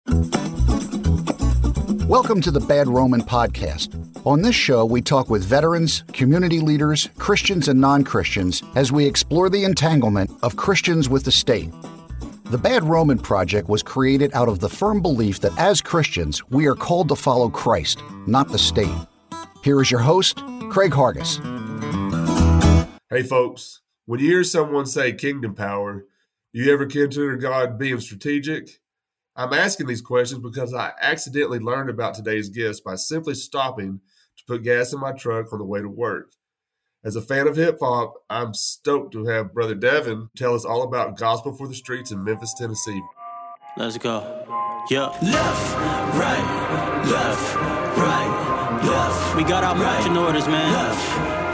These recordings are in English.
Welcome to the Bad Roman Podcast. On this show, we talk with veterans, community leaders, Christians and non-Christians as we explore the entanglement of Christians with the state. The Bad Roman Project was created out of the firm belief that as Christians, we are called to follow Christ, not the state. Here is your host, Craig Hargis. Hey folks, when you hear someone say kingdom power, do you ever consider God being strategic? I'm asking these questions because I accidentally learned about today's guest by simply stopping to put gas in my truck on the way to work. As a fan of hip-hop, I'm stoked to have Brother Devin tell us all about Gospel for the Streets in Memphis, Tennessee. Let's go. Yeah. Left, right, left, right, left. We got our marching orders, man. Left,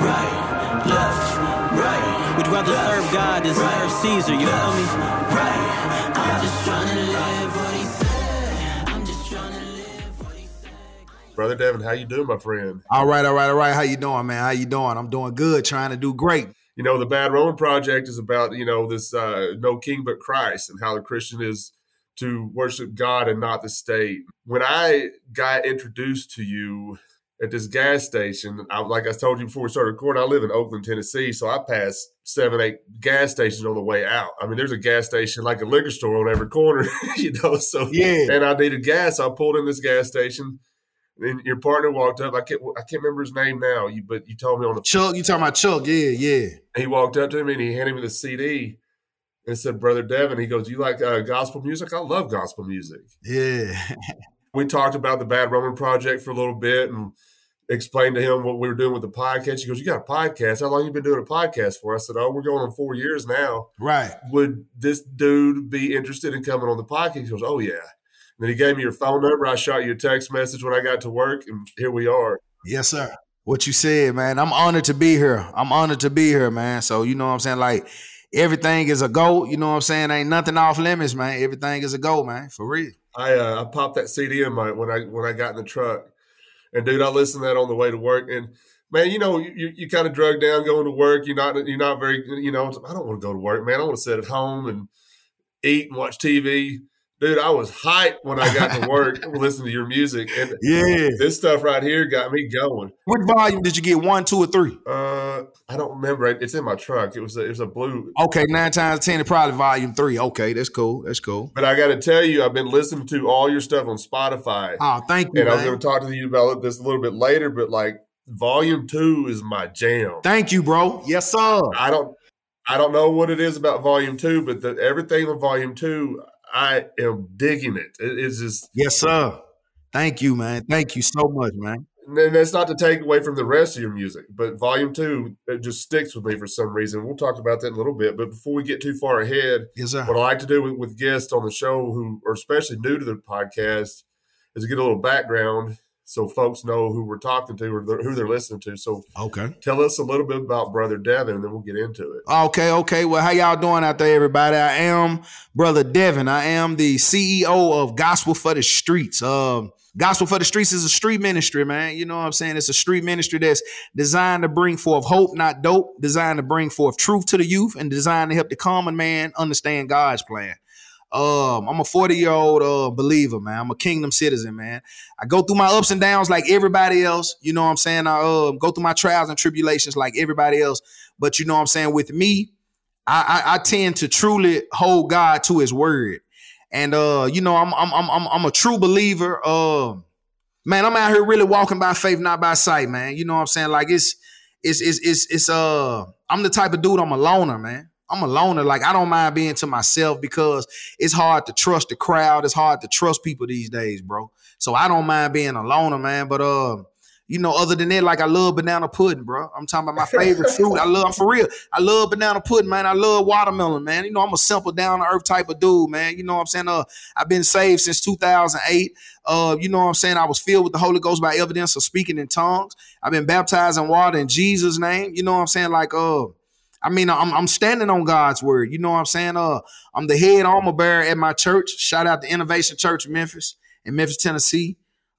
right, left, right. We'd rather serve God than serve Caesar, you feel me? Right. I'm just trying to live what he said. I'm just trying to live what he said. Brother Devin, how you doing, my friend? All right. How you doing, man? How you doing? I'm doing good, trying to do great. You know, the Bad Roman Project is about, this no king but Christ and how the Christian is to worship God and not the state. When I got introduced to you at this gas station, like I told you before we started recording, I live in Oakland, Tennessee, so I passed 7, 8 gas stations on the way out. I mean, there's a gas station like a liquor store on every corner, so yeah. And I needed gas. So I pulled in this gas station. And your partner walked up. I can't remember his name now, but you told me on the Chuck. You talking about Chuck? Yeah. He walked up to me and he handed me the CD and said, "Brother Devin," he goes, "You like gospel music?" I love gospel music. Yeah. We talked about the Bad Roman Project for a little bit and explained to him what we were doing with the podcast. He goes, "You got a podcast? How long you been doing a podcast for?" I said, "Oh, we're going on 4 years now." Right. Would this dude be interested in coming on the podcast? He goes, "Oh yeah." And then he gave me your phone number. I shot you a text message when I got to work, and here we are. Yes, sir. What you said, man. I'm honored to be here. Man. So, you know what I'm saying? Like, everything is a go. You know what I'm saying? Ain't nothing off limits, man. Everything is a go, man. For real. I popped that CD in when I got in the truck. And, dude, I listened to that on the way to work. And, man, you kind of drugged down going to work. You're not very, I don't want to go to work, man. I want to sit at home and eat and watch TV. Dude, I was hyped when I got to work listening to your music. And yeah, this stuff right here got me going. What volume did you get, 1, 2, or 3? I don't remember. It's in my truck. It was a blue. Okay, 9 times 10 is probably volume 3. Okay, that's cool. But I got to tell you, I've been listening to all your stuff on Spotify. Oh, thank you, And man. I was going to talk to you about this a little bit later, but like volume 2 is my jam. Thank you, bro. Yes, sir. I don't know what it is about volume 2, but everything on volume 2, I am digging it. It's just... Yes, sir. Thank you, man. Thank you so much, man. And that's not to take away from the rest of your music, but volume 2, it just sticks with me for some reason. We'll talk about that in a little bit. But before we get too far ahead, yes, sir. What I like to do with guests on the show who are especially new to the podcast is to get a little background so folks know who we're talking to or who they're listening to. So okay, tell us a little bit about Brother Devin, and then we'll get into it. Okay. Well, how y'all doing out there, everybody? I am Brother Devin. I am the CEO of Gospel for the Streets. Gospel for the Streets is a street ministry, man. You know what I'm saying? It's a street ministry that's designed to bring forth hope, not dope, designed to bring forth truth to the youth, and designed to help the common man understand God's plan. I'm a 40-year-old believer, man. I'm a kingdom citizen, man. I go through my ups and downs like everybody else. You know what I'm saying? I go through my trials and tribulations like everybody else. But you know what I'm saying? With me, I tend to truly hold God to his word. And, I'm a true believer. Man, I'm out here really walking by faith, not by sight, man. You know what I'm saying? Like I'm the type of dude, I'm a loner, man. I'm a loner. Like, I don't mind being to myself because it's hard to trust the crowd. It's hard to trust people these days, bro. So I don't mind being a loner, man. But, other than that, like, I love banana pudding, bro. I'm talking about my favorite fruit. I'm for real. I love banana pudding, man. I love watermelon, man. I'm a simple down to earth type of dude, man. You know what I'm saying? I've been saved since 2008. You know what I'm saying? I was filled with the Holy Ghost by evidence of speaking in tongues. I've been baptized in water in Jesus' name. You know what I'm saying? Like, I'm standing on God's word. You know what I'm saying? I'm the head armor bearer at my church. Shout out to Innovation Church Memphis in Memphis, Tennessee.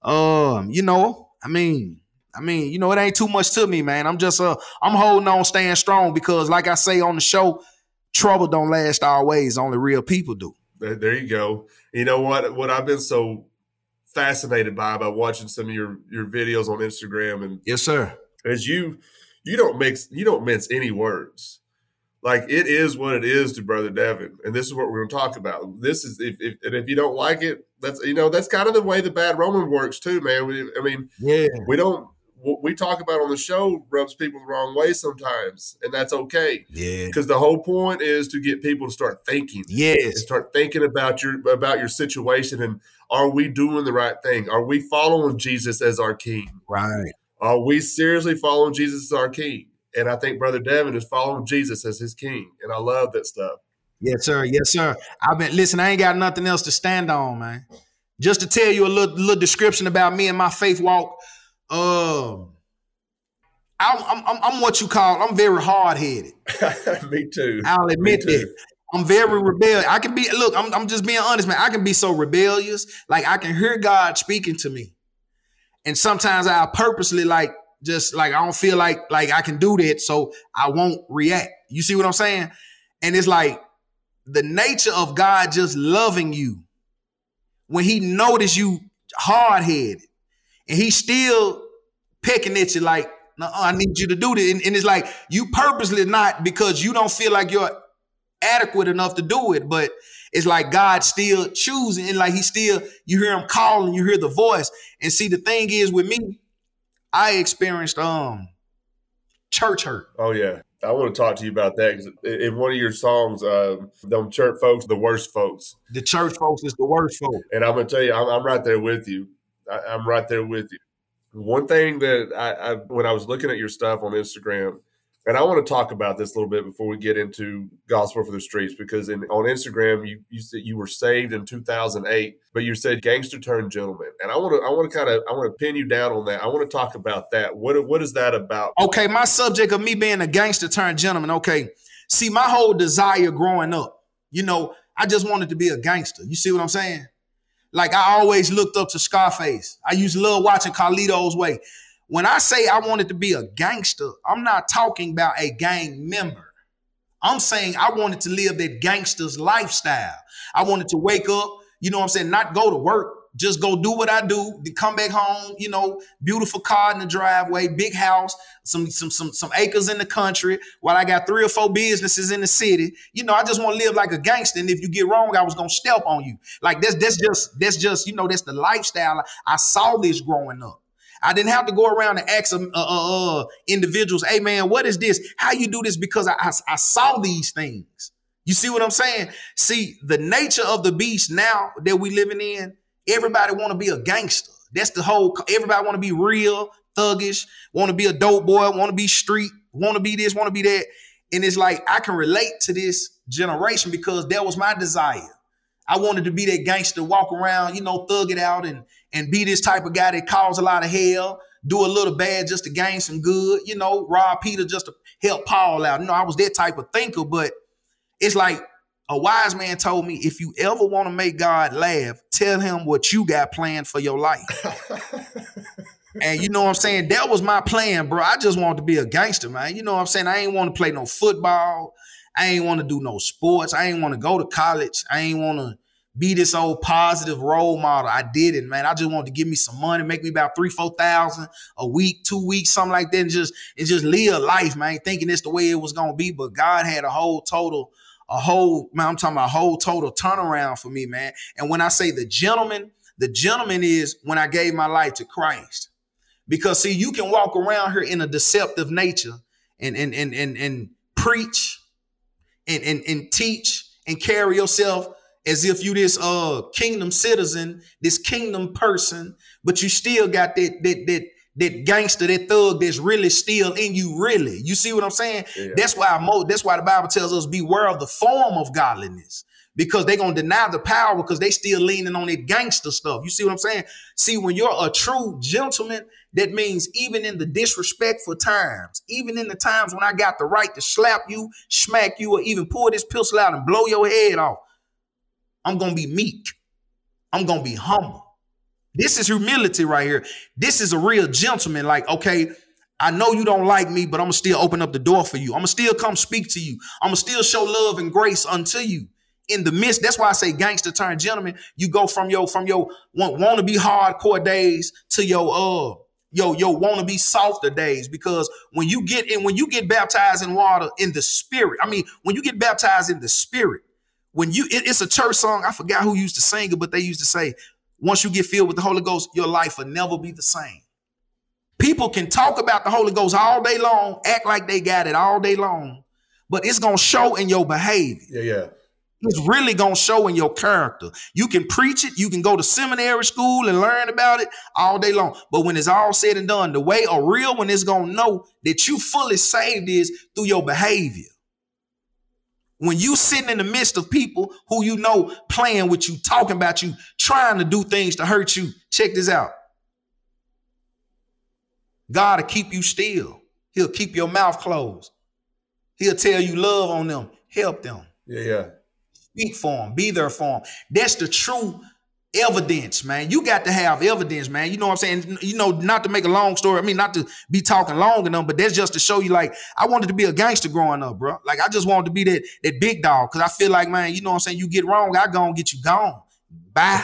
It ain't too much to me, man. I'm holding on, staying strong because, like I say on the show, trouble don't last always. Only real people do. There you go. You know what I've been so fascinated by watching some of your videos on Instagram, and yes, sir, is you don't mince any words. Like, it is what it is to Brother Devin, and this is what we're going to talk about. This is if you don't like it, that's kind of the way the Bad Roman works too, man. We talk about on the show rubs people the wrong way sometimes, and that's okay. Yeah, because the whole point is to get people to start thinking. Yes, and start thinking about your situation, and are we doing the right thing? Are we following Jesus as our King? Right. Are we seriously following Jesus as our King? And I think Brother Devin is following Jesus as his King. And I love that stuff. Yes, sir. Yes, sir. Listen, I ain't got nothing else to stand on, man. Just to tell you a little description about me and my faith walk. I'm what you call, I'm very hard-headed. Me too. I'll admit that. I'm very rebellious. I can be, look, I'm just being honest, man. I can be so rebellious. Like, I can hear God speaking to me. And sometimes I purposely I don't feel like I can do that, so I won't react. You see what I'm saying? And it's like the nature of God just loving you when he noticed you hard-headed and he's still pecking at you like, no, I need you to do this. And it's like you purposely not because you don't feel like you're adequate enough to do it, but it's like God still choosing, and like you hear him calling, you hear the voice. And see, the thing is with me, I experienced church hurt. Oh yeah, I want to talk to you about that. 'Cause in one of your songs, them church folks, the worst folks. The church folks is the worst folks. And I'm gonna tell you, I'm right there with you. I'm right there with you. One thing that I when I was looking at your stuff on Instagram, and I want to talk about this a little bit before we get into Gospel for the Streets, because on Instagram you said you were saved in 2008, but you said gangster turned gentleman, and I want to pin you down on that. I want to talk about that. What is that about? Okay, my subject of me being a gangster turned gentleman. Okay, see, my whole desire growing up, I just wanted to be a gangster. You see what I'm saying? Like, I always looked up to Scarface. I used to love watching Carlito's Way. When I say I wanted to be a gangster, I'm not talking about a gang member. I'm saying I wanted to live that gangster's lifestyle. I wanted to wake up, not go to work, just go do what I do, to come back home, beautiful car in the driveway, big house, some acres in the country, while I got 3 or 4 businesses in the city. I just want to live like a gangster. And if you get wrong, I was going to step on you. Like that's just, that's the lifestyle. I saw this growing up. I didn't have to go around and ask individuals, hey, man, what is this? How you do this? Because I saw these things. You see what I'm saying? See, the nature of the beast now that we living in, everybody want to be a gangster. That's everybody want to be real, thuggish, want to be a dope boy, want to be street, want to be this, want to be that. And it's like, I can relate to this generation because that was my desire. I wanted to be that gangster, walk around, thug it out and be this type of guy that cause a lot of hell, do a little bad just to gain some good, rob Peter just to help Paul out. I was that type of thinker, but it's like a wise man told me, if you ever want to make God laugh, tell him what you got planned for your life. And you know what I'm saying? That was my plan, bro. I just wanted to be a gangster, man. You know what I'm saying? I ain't want to play no football. I ain't want to do no sports. I ain't want to go to college. I ain't want to be this old positive role model. I did it, man. I just wanted to give me some money, make me about $3,000-4,000 a week, 2 weeks, something like that, and just live life, man, thinking it's the way it was gonna be. But God had a whole total turnaround for me, man. And when I say the gentleman is when I gave my life to Christ. Because see, you can walk around here in a deceptive nature and preach and teach and carry yourself as if you this kingdom citizen, this kingdom person, but you still got that gangster, that thug that's really still in you, really. You see what I'm saying? Yeah. That's why the Bible tells us beware of the form of godliness, because they're gonna deny the power because they still leaning on that gangster stuff. You see what I'm saying? See, when you're a true gentleman, that means even in the disrespectful times, even in the times when I got the right to slap you, smack you, or even pull this pistol out and blow your head off, I'm going to be meek. I'm going to be humble. This is humility right here. This is a real gentleman. Like, okay, I know you don't like me, but I'm going to still open up the door for you. I'm going to still come speak to you. I'm going to still show love and grace unto you. in the midst, that's why I say gangster turn gentleman. You go from your want to be hardcore days to your want to be softer days, because when you get baptized in water in the spirit, when you get baptized in the spirit, it's a church song. I forgot who used to sing it, but they used to say, once you get filled with the Holy Ghost, your life will never be the same. People can talk about the Holy Ghost all day long, act like they got it all day long, but it's going to show in your behavior. Yeah. It's really going to show in your character. You can preach it. You can go to seminary school and learn about it all day long. But when it's all said and done, the way a real one is going to know that you fully saved is through your behavior. When you sitting in the midst of people who you know playing with you, talking about you, trying to do things to hurt you, check this out. God will keep you still. He'll keep your mouth closed. He'll tell you love on them, help them. Yeah. Speak for them, be there for them. That's the true evidence, man. You got to have evidence, man. You know what I'm saying? You know, not to make a long story. Not to be talking long enough, but that's just to show you, like, I wanted to be a gangster growing up, bro. Like, I just wanted to be that big dog, because I feel like, man, you know what I'm saying? You get wrong, I gonna get you gone. Bye.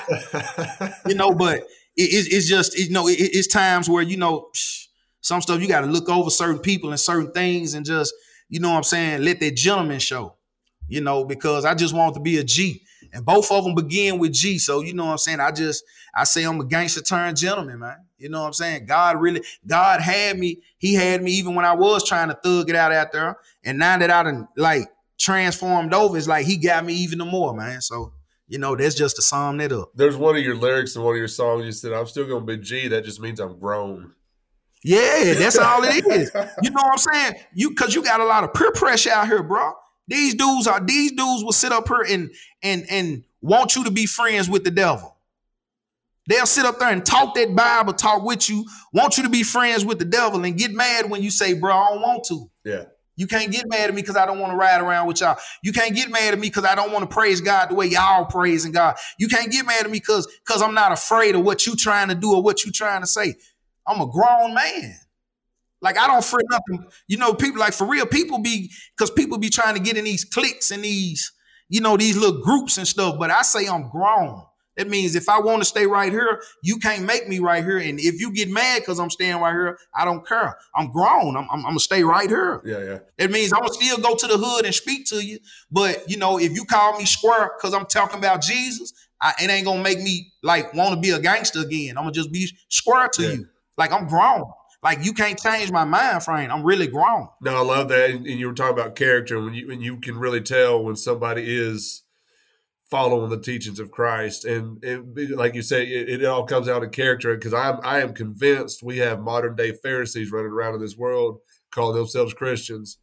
But it's just, it's times where, some stuff you got to look over certain people and certain things and just, you know what I'm saying, let that gentleman show. Because I just want to be a G, and both of them begin with G. So, you know what I'm saying? I say I'm a gangster turned gentleman, man. You know what I'm saying? God had me. He had me even when I was trying to thug it out there. And now that I done transformed over, it's like he got me even more, man. So, that's just to sum that up. There's one of your lyrics in one of your songs. You said, I'm still going to be G. That just means I'm grown. Yeah, that's all it is. You know what I'm saying? Because you got a lot of peer pressure out here, bro. These dudes will sit up here and want you to be friends with the devil. They'll sit up there and talk that Bible talk with you, want you to be friends with the devil, and get mad when you say, bro, I don't want to. Yeah. You can't get mad at me because I don't want to ride around with y'all. You can't get mad at me because I don't want to praise God the way y'all praising God. You can't get mad at me because I'm not afraid of what you trying to do or what you trying to say. I'm a grown man. Like, I don't fear nothing. People, like, for real, people be trying to get in these cliques and these, these little groups and stuff. But I say I'm grown. That means if I want to stay right here, you can't make me right here. And if you get mad because I'm staying right here, I don't care. I'm grown. I'm going to stay right here. Yeah. That means I'm going to still go to the hood and speak to you. But, if you call me square because I'm talking about Jesus, it ain't going to make me, want to be a gangster again. I'm going to just be square to you. Like, I'm grown. Like, you can't change my mind frame. I'm really grown. No, I love that. And you were talking about character, when you can really tell when somebody is following the teachings of Christ. And like you say, it all comes out of character, because I am convinced we have modern day Pharisees running around in this world calling themselves Christians.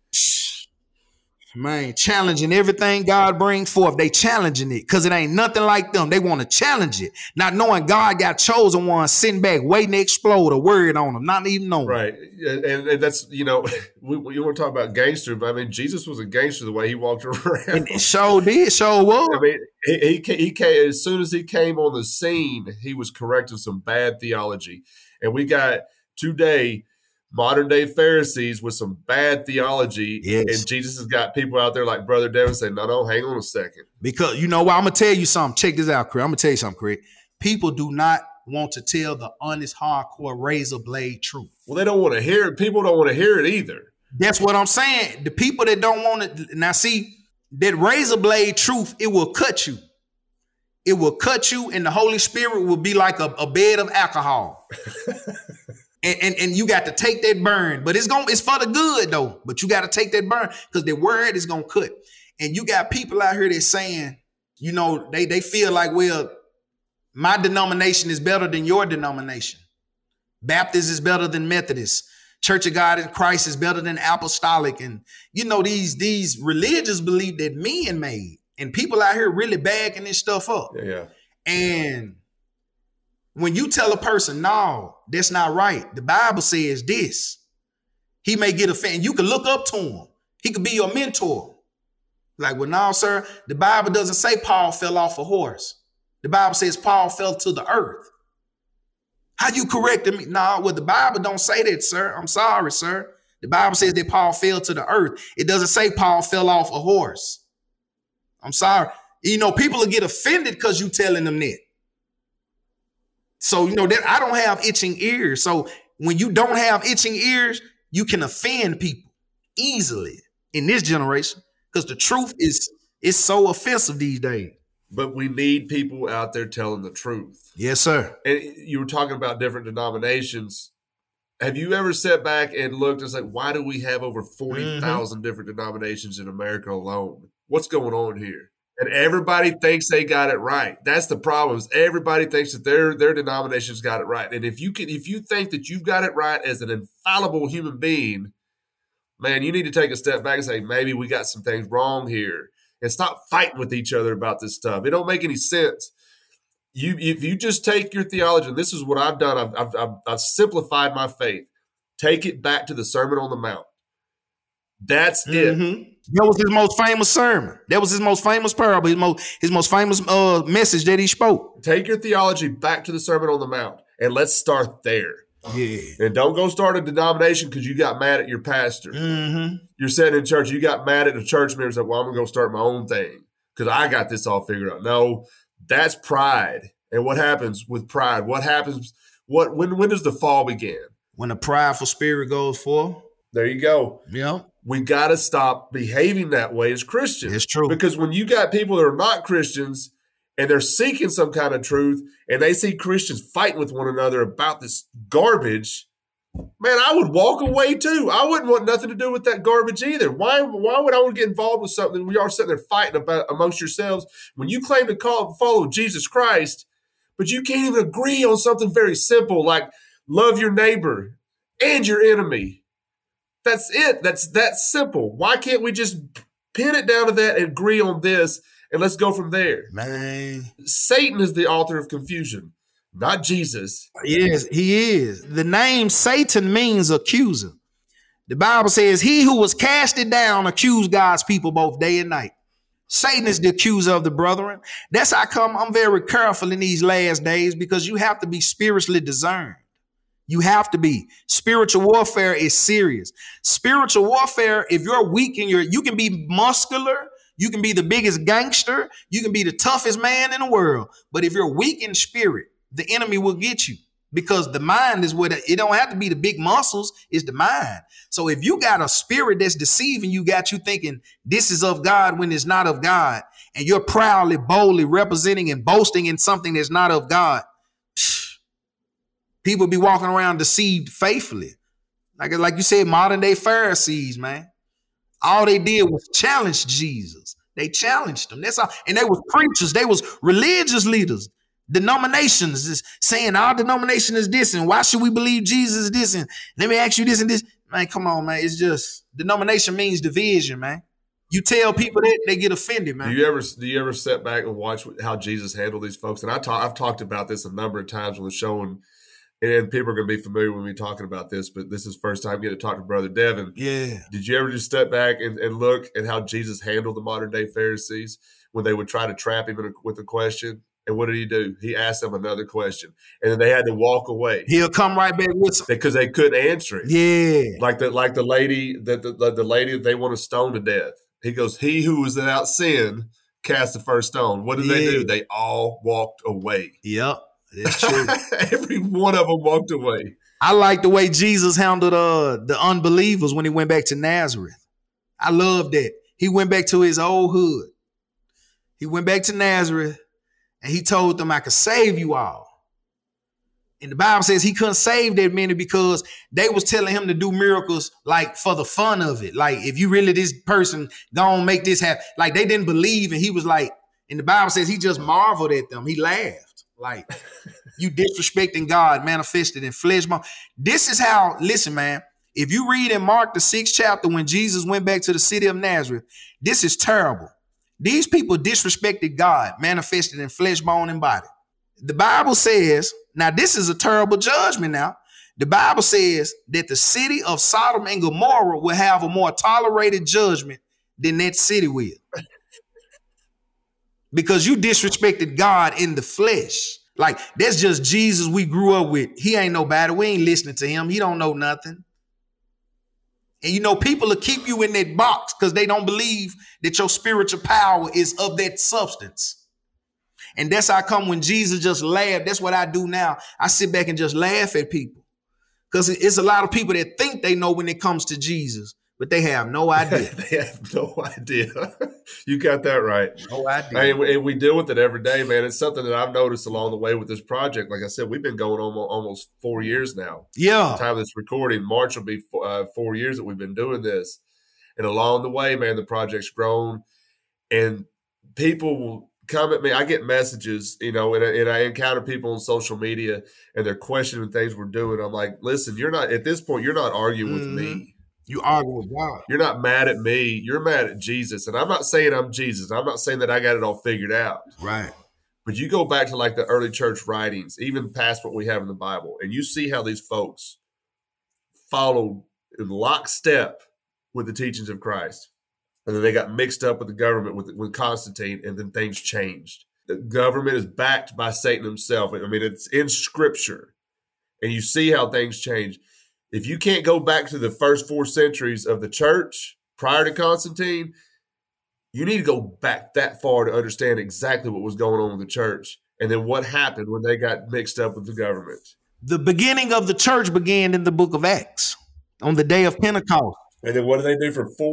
Man, challenging everything God brings forth. They challenging it because it ain't nothing like them. They want to challenge it, not knowing God got chosen ones sitting back waiting to explode a word on them, not even knowing. Right. And that's, we want to talk about gangster, but Jesus was a gangster the way he walked around. And it sure did, sure was. He came, as soon as he came on the scene, he was correcting some bad theology. And we got today modern day Pharisees with some bad theology. Yes. And Jesus has got people out there like Brother Devin saying, no, hang on a second. Because you know what? I'm going to tell you something. Check this out, Craig. I'm going to tell you something, Craig. People do not want to tell the honest, hardcore, razor blade truth. Well, they don't want to hear it. People don't want to hear it either. That's what I'm saying. The people that don't want it. Now, see, that razor blade truth, it will cut you. It will cut you, and the Holy Spirit will be like a bed of alcohol. And you got to take that burn, but it's for the good though. But you got to take that burn because the word is gonna cut. And you got people out here that's saying, they feel like, well, my denomination is better than your denomination. Baptist is better than Methodist. Church of God in Christ is better than apostolic. And these religious believe that men made, and people out here really bagging this stuff up. Yeah. And when you tell a person, no, that's not right, the Bible says this, he may get offended. You can look up to him. He could be your mentor. Like, well, no, sir, the Bible doesn't say Paul fell off a horse. The Bible says Paul fell to the earth. How you correcting me? No, well, the Bible don't say that, sir. I'm sorry, sir. The Bible says that Paul fell to the earth. It doesn't say Paul fell off a horse. I'm sorry. People will get offended because you telling them that. So, that I don't have itching ears. So when you don't have itching ears, you can offend people easily in this generation because the truth is so offensive these days. But we need people out there telling the truth. Yes, sir. And you were talking about different denominations. Have you ever sat back and looked and said, why do we have over 40,000 different denominations in America alone? What's going on here? And everybody thinks they got it right. That's the problem. Is everybody thinks that their denomination's got it right. And if you think that you've got it right as an infallible human being, man, you need to take a step back and say, maybe we got some things wrong here, and stop fighting with each other about this stuff. It don't make any sense. If you just take your theology, and this is what I've done, I've simplified my faith. Take it back to the Sermon on the Mount. That's it. That was his most famous sermon. That was his most famous parable, his most famous message that he spoke. Take your theology back to the Sermon on the Mount, and let's start there. Yeah. And don't go start a denomination because you got mad at your pastor. You're sitting in church, you got mad at the church member and said, well, I'm going to go start my own thing because I got this all figured out. No, that's pride. And what happens with pride? What happens? When does the fall begin? When the prideful spirit goes forth. There you go. Yeah. We got to stop behaving that way as Christians. It's true. Because when you got people that are not Christians and they're seeking some kind of truth and they see Christians fighting with one another about this garbage, man, I would walk away too. I wouldn't want nothing to do with that garbage either. Why would I want to get involved with something we are sitting there fighting about amongst yourselves when you claim to follow Jesus Christ, but you can't even agree on something very simple like love your neighbor and your enemy? That's it. That's simple. Why can't we just pin it down to that and agree on this and let's go from there? Man. Satan is the author of confusion, not Jesus. Yes, he is. The name Satan means accuser. The Bible says he who was casted down accused God's people both day and night. Satan is the accuser of the brethren. That's how come I'm very careful in these last days, because you have to be spiritually discerned. You have to be. Spiritual warfare is serious. Spiritual warfare, if you're weak and you can be muscular, you can be the biggest gangster, you can be the toughest man in the world. But if you're weak in spirit, the enemy will get you, because the mind is what it don't have to be the big muscles, it's the mind. So if you got a spirit that's deceiving you, got you thinking this is of God when it's not of God, and you're proudly, boldly representing and boasting in something that's not of God, people be walking around deceived faithfully. Like you said, modern day Pharisees, man. All they did was challenge Jesus. They challenged him. That's all. And they was preachers. They was religious leaders. Denominations is saying our denomination is this, and why should we believe Jesus is this? And let me ask you this and this. Man, come on, man. It's just denomination means division, man. You tell people that, they get offended, man. Do you ever sit back and watch how Jesus handled these folks? And I've talked about this a number of times on the show, and people are going to be familiar with me talking about this, but this is the first time getting to talk to Brother Devin. Yeah. Did you ever just step back and look at how Jesus handled the modern day Pharisees when they would try to trap him with a question? And what did he do? He asked them another question, and then they had to walk away. He'll come right back with some, because they couldn't answer it. Yeah. Like the lady that they want to stone to death. He goes, "He who is without sin cast the first stone." What did they do? They all walked away. Yep. It's true. Every one of them walked away. I like the way Jesus handled the unbelievers when he went back to Nazareth. I love that. He went back to his old hood. He went back to Nazareth and he told them, I could save you all. And the Bible says he couldn't save that many because they was telling him to do miracles like for the fun of it. Like, if you really this person gonna make this happen. Like, they didn't believe, and he was like, and the Bible says he just marveled at them. He laughed. Like, you disrespecting God manifested in flesh. This is how, listen, man, if you read in Mark, the 6th chapter, when Jesus went back to the city of Nazareth, this is terrible. These people disrespected God manifested in flesh, bone, and body. The Bible says, now this is a terrible judgment now. The Bible says that the city of Sodom and Gomorrah will have a more tolerated judgment than that city will. Because you disrespected God in the flesh. Like, that's just Jesus we grew up with. He ain't nobody. We ain't listening to him. He don't know nothing. And you know, people will keep you in that box because they don't believe that your spiritual power is of that substance. And that's how come when Jesus just laughed, that's what I do now. I sit back and just laugh at people. Because it's a lot of people that think they know when it comes to Jesus, but they have no idea. They have no idea. You got that right. No idea. And we deal with it every day, man. It's something that I've noticed along the way with this project. Like I said, we've been going almost 4 years now. Yeah. The time of this recording, March will be 4 years that we've been doing this. And along the way, man, the project's grown. And people will come at me. I get messages, you know, and I encounter people on social media and they're questioning things we're doing. I'm like, listen, you're not, at this point, you're not arguing with me. You argue with God. You're not mad at me. You're mad at Jesus. And I'm not saying I'm Jesus. I'm not saying that I got it all figured out. Right. But you go back to like the early church writings, even past what we have in the Bible, and you see how these folks followed in lockstep with the teachings of Christ. And then they got mixed up with the government with Constantine, and then things changed. The government is backed by Satan himself. I mean, it's in Scripture. And you see how things change. If you can't go back to the first 4 centuries of the church prior to Constantine, you need to go back that far to understand exactly what was going on with the church and then what happened when they got mixed up with the government. The beginning of the church began in the book of Acts on the day of Pentecost. And then what did they do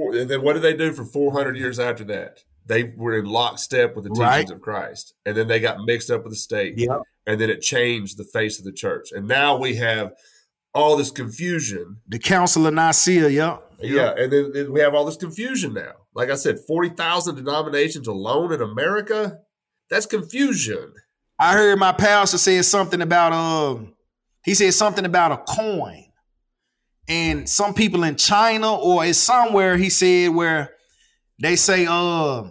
for 400 years after that? They were in lockstep with the teachings of Christ. And then they got mixed up with the state. Yep. And then it changed the face of the church. And now we have all this confusion. The Council of Nicaea, Yeah, and then we have all this confusion now. Like I said, 40,000 denominations alone in America. That's confusion. I heard my pastor say something about he said something about a coin. And some people in China or it's somewhere he said where they say a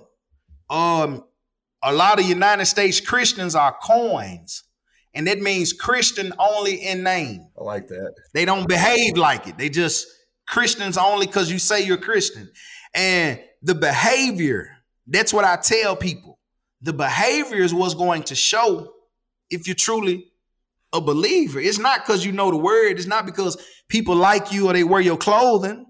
lot of United States Christians are coins. And that means Christian only in name. I like that. They don't behave like it. They just Christians only because you say you're Christian. And the behavior, that's what I tell people. The behavior is what's going to show if you're truly a believer. It's not because you know the word. It's not because people like you or they wear your clothing.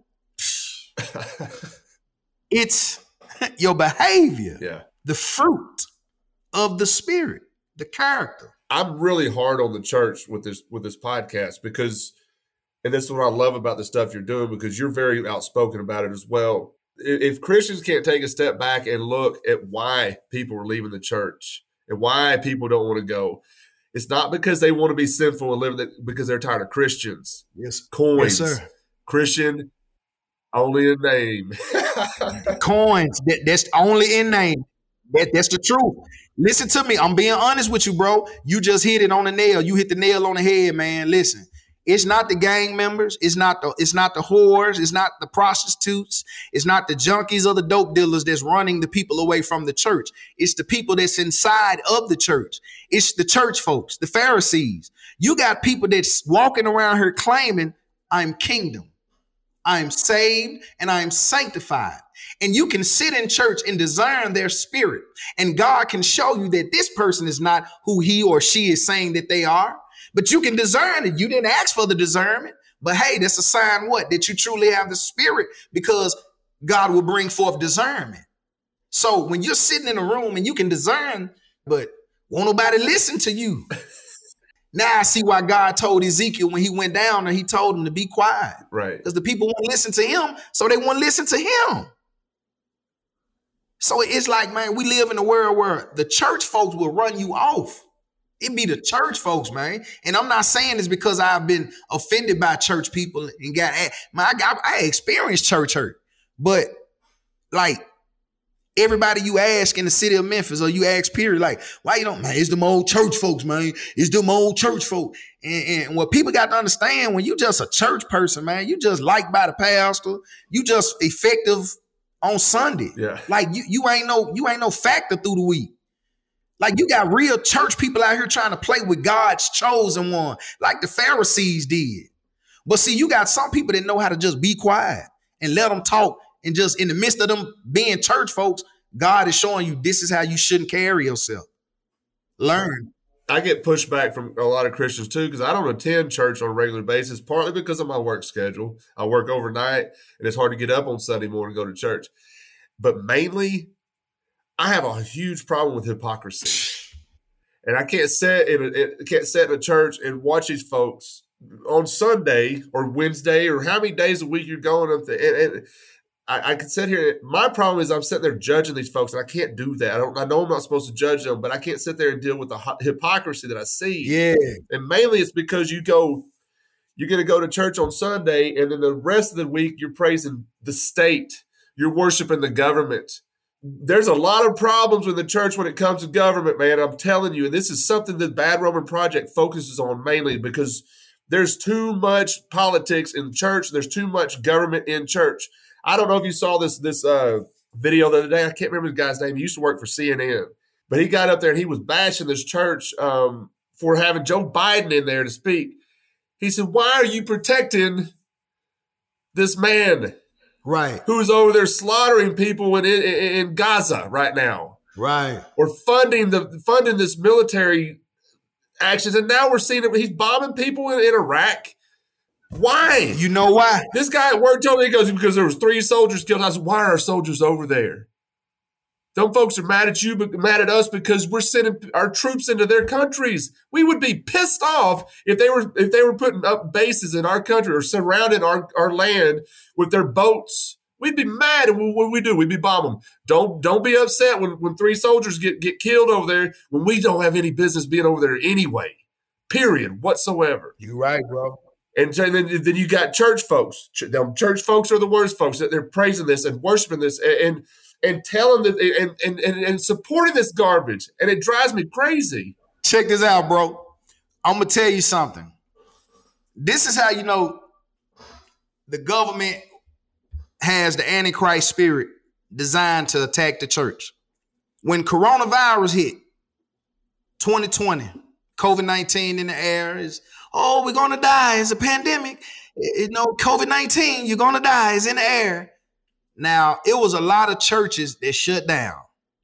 It's your behavior. Yeah. The fruit of the Spirit, the character. I'm really hard on the church with this podcast because, and that's what I love about the stuff you're doing, because you're very outspoken about it as well. If Christians can't take a step back and look at why people are leaving the church and why people don't want to go, it's not because they want to be sinful and live because they're tired of Christians. Yes. Coins. Yes, sir. Christian, only in name. Coins. That's only in name. That's the truth. Listen to me. I'm being honest with you, bro. You just hit it on the nail. You hit the nail on the head, man. Listen, it's not the gang members. It's not the whores. It's not the prostitutes. It's not the junkies or the dope dealers that's running the people away from the church. It's the people that's inside of the church. It's the church folks, the Pharisees. You got people that's walking around here claiming, I'm kingdom. I'm saved and I'm sanctified. And you can sit in church and discern their spirit. And God can show you that this person is not who he or she is saying that they are. But you can discern it. You didn't ask for the discernment. But hey, that's a sign what? That you truly have the spirit, because God will bring forth discernment. So when you're sitting in a room and you can discern, but won't nobody listen to you. Now I see why God told Ezekiel when he went down and he told him to be quiet. Right. Because the people won't listen to him, so they won't listen to him. So it's like, man, we live in a world where the church folks will run you off. It be the church folks, man. And I'm not saying this because I've been offended by church people and I experienced church hurt. But like everybody you ask in the city of Memphis, or you ask period, like, why you don't, man, it's them old church folks, man. It's them old church folk. And what people got to understand, when you just a church person, man, you just liked by the pastor, you just effective on Sunday. Yeah. Like you ain't no factor through the week. Like you got real church people out here trying to play with God's chosen one, like the Pharisees did. But see, you got some people that know how to just be quiet and let them talk. And just in the midst of them being church folks, God is showing you this is how you shouldn't carry yourself. Learn. I get pushback from a lot of Christians too, because I don't attend church on a regular basis, partly because of my work schedule. I work overnight and it's hard to get up on Sunday morning and go to church. But mainly, I have a huge problem with hypocrisy. And I can't sit in a church and watch these folks on Sunday or Wednesday or how many days a week you're going up there. I can sit here. My problem is I'm sitting there judging these folks, and I can't do that. I know I'm not supposed to judge them, but I can't sit there and deal with the hypocrisy that I see. Yeah. And mainly it's because you're going to go to church on Sunday, and then the rest of the week you're praising the state. You're worshiping the government. There's a lot of problems with the church when it comes to government, man. I'm telling you, and this is something that Bad Roman Project focuses on mainly because there's too much politics in church. There's too much government in church. I don't know if you saw this video the other day. I can't remember the guy's name. He used to work for CNN. But he got up there and he was bashing this church for having Joe Biden in there to speak. He said, why are you protecting this man? Right. Who's over there slaughtering people in Gaza right now. Right. Or funding this military actions. And now we're seeing him, he's bombing people in Iraq. Why? You know why? This guy at work told me, he goes, because there was 3 soldiers killed. I said, why are our soldiers over there? Some folks are mad at you, but mad at us because we're sending our troops into their countries. We would be pissed off if they were putting up bases in our country or surrounding our land with their boats. We'd be mad, and what we do? We'd be bombing them. Don't be upset when 3 soldiers get killed over there when we don't have any business being over there anyway. Period. Whatsoever. You're right, bro. And then you got church folks. Church folks are the worst folks that they're praising this and worshiping this and telling that and supporting this garbage. And it drives me crazy. Check this out, bro. I'm going to tell you something. This is how you know the government has the Antichrist spirit designed to attack the church. When coronavirus hit, 2020, COVID-19 in the air is, we're going to die. It's a pandemic. COVID-19, you're going to die. It's in the air. Now, it was a lot of churches that shut down.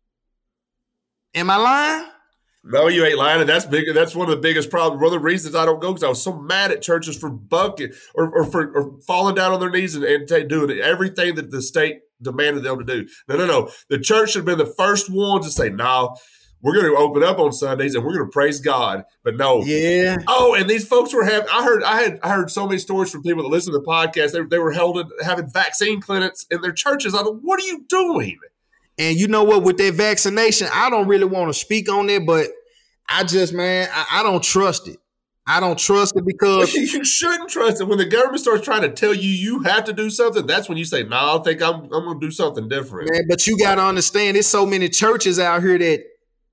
Am I lying? No, you ain't lying. And that's big. That's one of the biggest problems. One of the reasons I don't go because I was so mad at churches for bucking or for falling down on their knees and doing everything that the state demanded them to do. No. The church should have been the first ones to say, no, we're going to open up on Sundays and we're going to praise God. But no. Yeah. Oh, and these folks were having, I heard so many stories from people that listen to the podcast. They were having vaccine clinics in their churches. I thought, what are you doing? And you know what, with that vaccination, I don't really want to speak on it, but I just, man, I don't trust it. I don't trust it because you shouldn't trust it. When the government starts trying to tell you have to do something, that's when you say, no, I think I'm going to do something different. Man, but you got to understand, there's so many churches out here that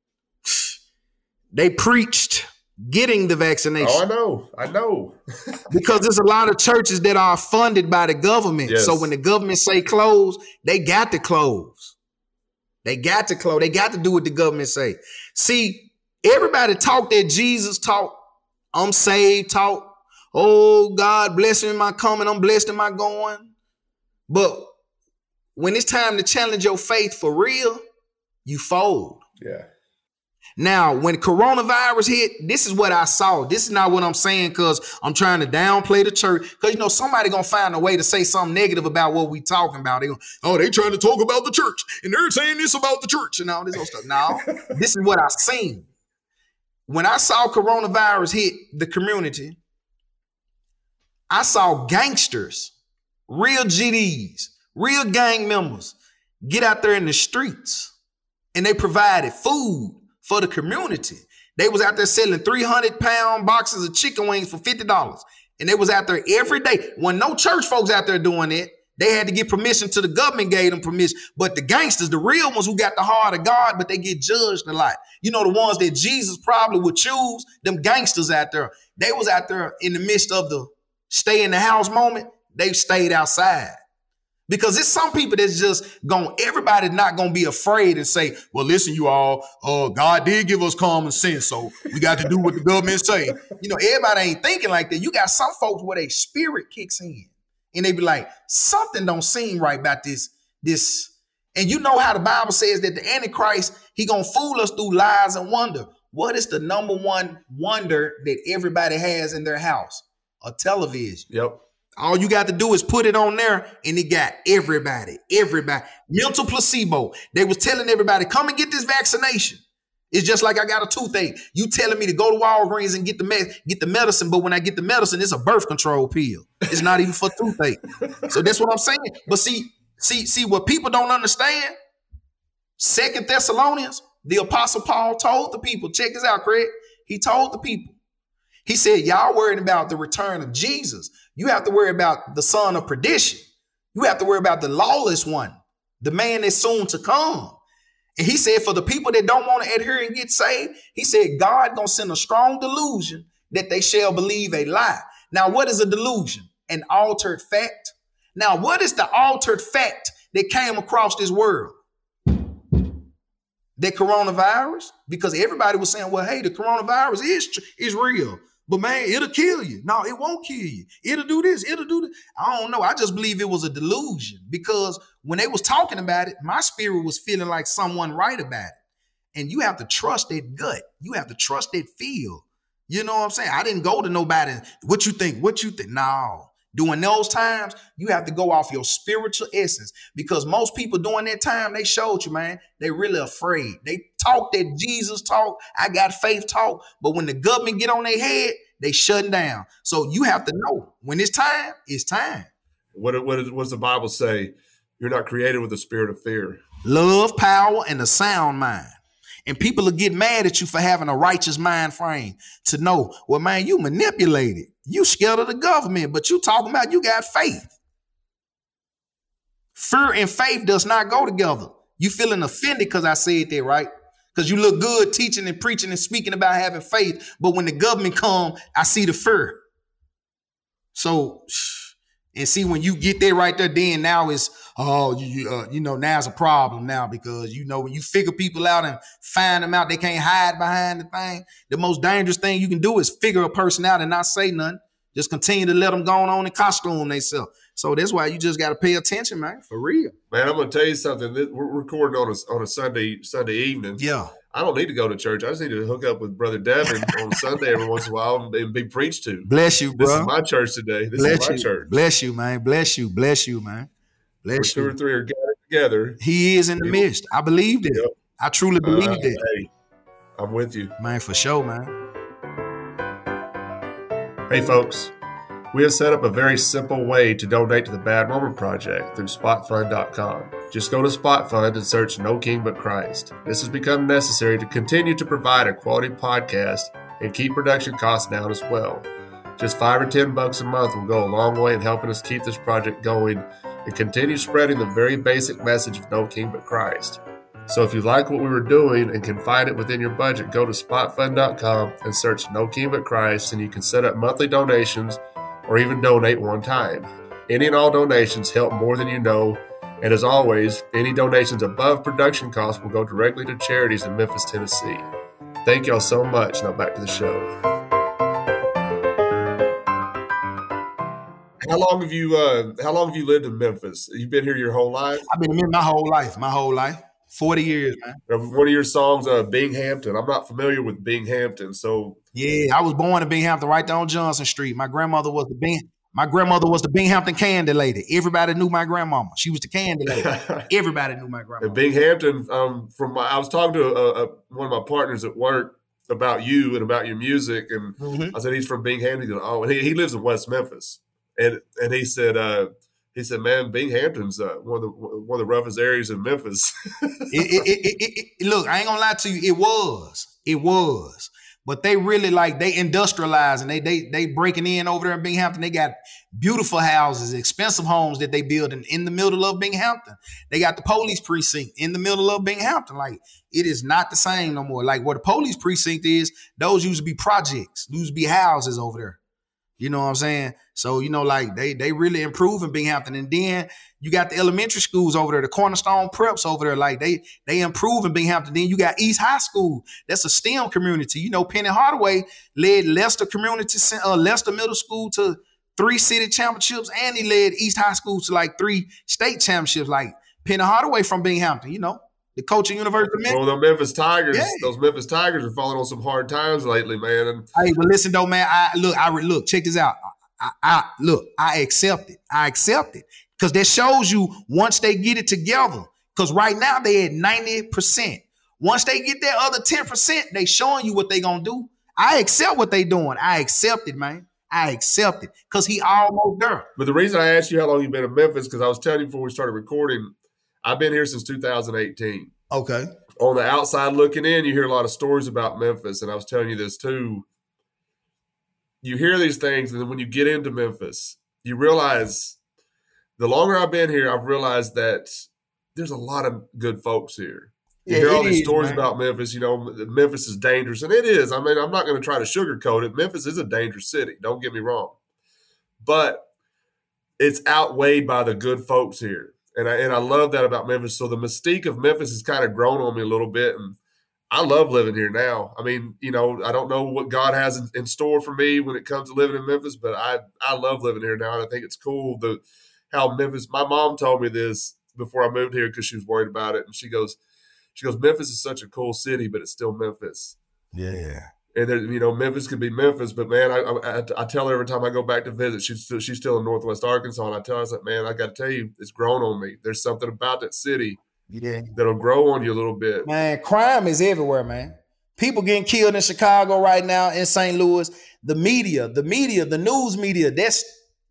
they preached getting the vaccination. Oh, I know. Because there's a lot of churches that are funded by the government. Yes. So when the government say close, they got to close. They got to close. They got to do what the government say. See, everybody talk that Jesus talk. I'm saved talk. Oh, God bless me in my coming. I'm blessed in my going. But when it's time to challenge your faith for real, you fold. Yeah. Now, when coronavirus hit, this is what I saw. This is not what I'm saying because I'm trying to downplay the church. Because, somebody going to find a way to say something negative about what we talking about. They trying to talk about the church. And they're saying this about the church and all this other stuff. No, this is what I seen. When I saw coronavirus hit the community, I saw gangsters, real GDs, real gang members get out there in the streets. And they provided food for the community. They was out there selling 300-pound boxes of chicken wings for $50. And they was out there every day. When no church folks out there doing it, they had to get permission to the government, gave them permission. But the gangsters, the real ones who got the heart of God, but they get judged a lot. The ones that Jesus probably would choose, them gangsters out there. They was out there in the midst of the stay in the house moment. They stayed outside. Because it's some people that's just everybody's not going to be afraid and say, well, listen, you all, God did give us common sense, so we got to do what the government say. Everybody ain't thinking like that. You got some folks where their spirit kicks in and they be like, something don't seem right about this. And you know how the Bible says that the Antichrist, he going to fool us through lies and wonder. what is the number one wonder that everybody has in their house? A television. Yep. All you got to do is put it on there and it got everybody. Mental placebo. They was telling everybody, come and get this vaccination. It's just like I got a toothache. You telling me to go to Walgreens and get the medicine, but when I get the medicine, it's a birth control pill. It's not even for toothache. So that's what I'm saying. But see what people don't understand. 2 Thessalonians, the Apostle Paul told the people, check this out, Craig. He told the people, he said, y'all worried about the return of Jesus. You have to worry about the son of perdition. You have to worry about the lawless one, the man that's soon to come. And he said, for the people that don't want to adhere and get saved, he said, God gonna send a strong delusion that they shall believe a lie. Now, what is a delusion? An altered fact. Now, what is the altered fact that came across this world? That coronavirus? Because everybody was saying, well, hey, the coronavirus is real. But man, it'll kill you. No, it won't kill you. It'll do this. It'll do this. I don't know. I just believe it was a delusion because when they was talking about it, my spirit was feeling like someone right about it. And you have to trust that gut. You have to trust that feel. You know what I'm saying? I didn't go to nobody. What you think? No. During those times, you have to go off your spiritual essence because most people during that time, they showed you, man, they really afraid. They talk that Jesus talk, I got faith talk, but when the government get on their head, they shutting down. So you have to know when it's time, it's time. What's the Bible say? You're not created with a spirit of fear. Love, power, and a sound mind. And people will get mad at you for having a righteous mind frame to know, well, man, you manipulated. You scared of the government, but you talking about you got faith. Fear and faith does not go together. You feeling offended because I said that, right? Because you look good teaching and preaching and speaking about having faith, but when the government come, I see the fear. So, and see, when you get there right there, then now it's, now it's a problem now because, when you figure people out and find them out, they can't hide behind the thing. The most dangerous thing you can do is figure a person out and not say nothing. Just continue to let them go on and costume themselves. So that's why you just got to pay attention, man, for real. Man, I'm going to tell you something. We're recording on a Sunday evening. Yeah. I don't need to go to church. I just need to hook up with Brother Devin on Sunday every once in a while and be preached to. Bless you, bro. This is my church today. This is my church. Bless you, man. Bless you, man. Bless you. 2 or 3 are gathered together. He is in the midst. I believe that. Yep. I truly believe that. Hey, I'm with you. Man, for sure, man. Hey, folks. We have set up a very simple way to donate to the Bad Roman Project through SpotFund.com. Just go to SpotFund and search No King But Christ. This has become necessary to continue to provide a quality podcast and keep production costs down as well. Just $5 or $10 a month will go a long way in helping us keep this project going and continue spreading the very basic message of No King But Christ. So if you like what we were doing and can find it within your budget, go to SpotFund.com and search No King But Christ, and you can set up monthly donations or even donate one time. Any and all donations help more than you know, and as always, any donations above production costs will go directly to charities in Memphis, Tennessee. Thank y'all so much. Now back to the show. How long have you lived in Memphis? You've been here your whole life? I've been here my whole life. 40 years, man. One of your songs, Binghampton. I'm not familiar with Binghampton, so yeah, I was born in Binghampton, right there on Johnson Street. My grandmother was the Binghampton candy lady. Everybody knew my grandmama. She was the candy lady. Everybody knew my grandmama. And Binghampton, I was talking to one of my partners at work about you and about your music, and I said he's from Binghampton. He goes, oh, and he lives in West Memphis, and he said. He said, "Man, Binghampton's one of the roughest areas in Memphis." Look, I ain't gonna lie to you. It was, but they really they industrialized and they breaking in over there in Binghampton. They got beautiful houses, expensive homes that they build in the middle of Binghampton. They got the police precinct in the middle of Binghampton. It is not the same no more. Where the police precinct is, those used to be projects, used to be houses over there. You know what I'm saying? So, they really improve in Binghampton. And then you got the elementary schools over there, the Cornerstone Preps over there. They improve in Binghampton. Then you got East High School. That's a STEM community. Penny Hardaway led Leicester Middle School to 3 city championships, and he led East High School to 3 state championships. Penny Hardaway from Binghampton, the coach of University of Memphis. Well, the Memphis Tigers, Yeah. those Memphis Tigers are falling on some hard times lately, man. And Hey, but listen though, man. Look, check this out. I accept it. I accept it. Because that shows you once they get it together. Because right now they at 90%. Once they get that other 10%, they showing you what they gonna do. I accept what they doing. I accept it, man. I accept it. Because he almost there. But the reason I asked you how long you've been in Memphis, because I was telling you before we started recording, I've been here since 2018. Okay. On the outside looking in, you hear a lot of stories about Memphis, and I was telling you this too. You hear these things, and then when you get into Memphis, you realize the longer I've been here, I've realized that there's a lot of good folks here. You hear all these stories about Memphis, you know, Memphis is dangerous, and it is. I mean, I'm not going to try to sugarcoat it. Memphis is a dangerous city, don't get me wrong. But it's outweighed by the good folks here. And I love that about Memphis. So the mystique of Memphis has kind of grown on me a little bit, and I love living here now. I mean, you know, I don't know what God has in store for me when it comes to living in Memphis, but I love living here now, and I think it's cool how Memphis – my mom told me this before I moved here because she was worried about it, and she goes, Memphis is such a cool city, but it's still Memphis. Yeah. And there, you know, Memphis could be Memphis, but man, I tell her every time I go back to visit, she's still in Northwest Arkansas, and I tell her, I said, man, I got to tell you, it's grown on me. There's something about that city that'll grow on you a little bit. Man, crime is everywhere, man. People getting killed in Chicago right now, in St. Louis. The media, the news media, that's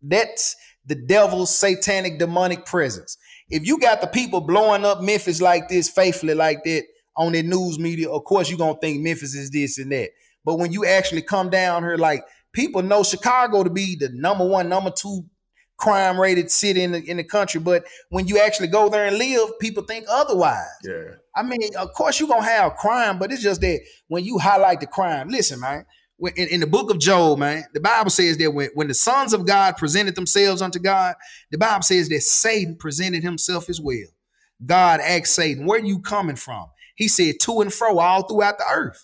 the devil's satanic demonic presence. If you got the people blowing up Memphis like this, faithfully like that on their news media, of course you're going to think Memphis is this and that. But when you actually come down here, like people know Chicago to be the number 1, number 2 crime rated city in the country. But when you actually go there and live, people think otherwise. Yeah. I mean, of course you're going to have crime, but it's just that when you highlight the crime, listen, man, in the book of Job, man, the Bible says that when the sons of God presented themselves unto God, the Bible says that Satan presented himself as well. God asked Satan, where are you coming from? He said, to and fro all throughout the earth.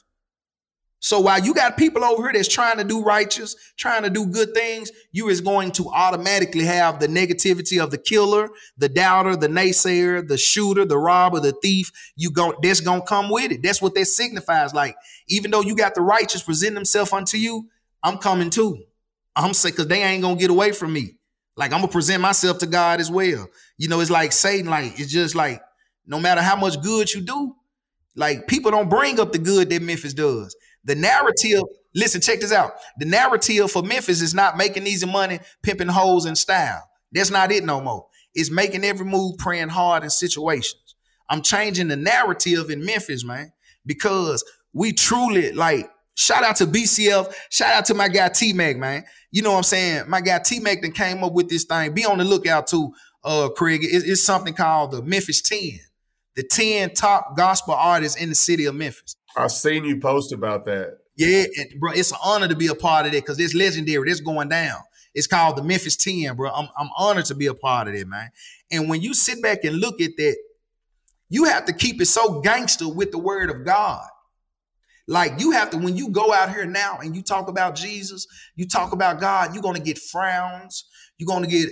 So while you got people over here that's trying to do righteous, trying to do good things, you is going to automatically have the negativity of the killer, the doubter, the naysayer, the shooter, the robber, the thief. That's going to come with it. That's what that signifies. Like, even though you got the righteous present themselves unto you, I'm coming too. I'm saying, because they ain't going to get away from me. Like, I'm going to present myself to God as well. You know, it's like Satan, like, it's just like, no matter how much good you do, like, people don't bring up the good that Memphis does. The narrative, listen, check this out. The narrative for Memphis is not making easy money, pimping hoes in style. That's not it no more. It's making every move, praying hard in situations. I'm changing the narrative in Memphis, man, because we truly, like, shout out to BCF, shout out to my guy T-Mac, man. You know what I'm saying? My guy T-Mac that came up with this thing. Be on the lookout too, Craig. It's something called the Memphis 10. The 10 top gospel artists in the city of Memphis. I've seen you post about that. Yeah, and bro, it's an honor to be a part of that because it's legendary. It's going down. It's called the Memphis 10, bro. I'm honored to be a part of it, man. And when you sit back and look at that, you have to keep it so gangster with the word of God. Like, you have to, when you go out here now and you talk about Jesus, you talk about God, you're going to get frowns. You're going to get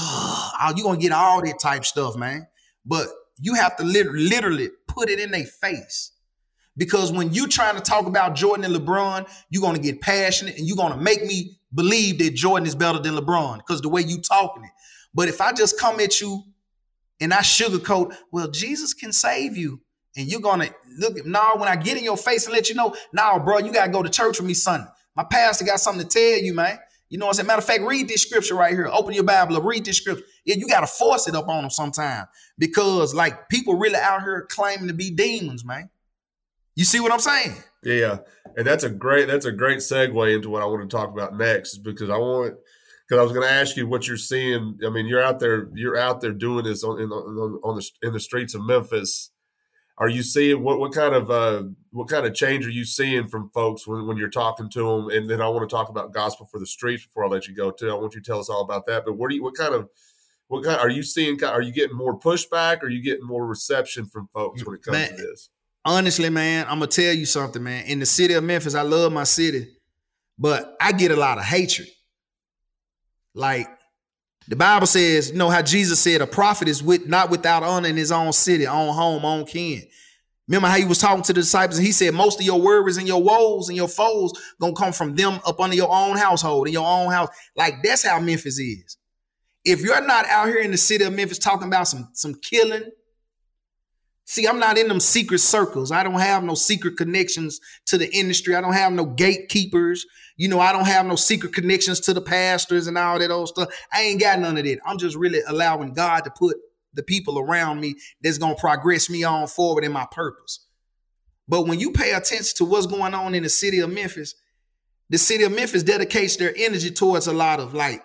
all that type stuff, man. But you have to literally put it in their face. Because when you trying to talk about Jordan and LeBron, you're going to get passionate and you're going to make me believe that Jordan is better than LeBron because the way you talking it. But if I just come at you and I sugarcoat, well, Jesus can save you. And you're going to look at, no, when I get in your face and let you know, no, bro, you got to go to church with me Sunday. My pastor got something to tell you, man. You know what I'm saying? Matter of fact, read this scripture right here. Open your Bible up, read this scripture. Yeah, you got to force it up on them sometime because, like, people really out here claiming to be demons, man. You see what I'm saying? Yeah, and that's a great segue into what I want to talk about next, because I was going to ask you what you're seeing. I mean, you're out there doing this in the streets of Memphis. Are you seeing what kind of change are you seeing from folks when you're talking to them? And then I want to talk about Gospel for the Streets before I let you go too. I want you to tell us all about that. But what kind are you seeing? Are you getting more pushback? Or are you getting more reception from folks when it comes to this? Honestly, man, I'm going to tell you something, man. In the city of Memphis, I love my city, but I get a lot of hatred. Like, The Bible says, you know how Jesus said a prophet is not without honor in his own city, own home, own kin. Remember how he was talking to the disciples and he said, most of your worries and your woes and your foes gonna come from them up under your own household, in your own house. Like, that's how Memphis is. If you're not out here in the city of Memphis talking about some killing, see, I'm not in them secret circles. I don't have no secret connections to the industry. I don't have no gatekeepers. You know, I don't have no secret connections to the pastors and all that old stuff. I ain't got none of that. I'm just really allowing God to put the people around me that's going to progress me on forward in my purpose. But when you pay attention to what's going on in the city of Memphis, the city of Memphis dedicates their energy towards a lot of like,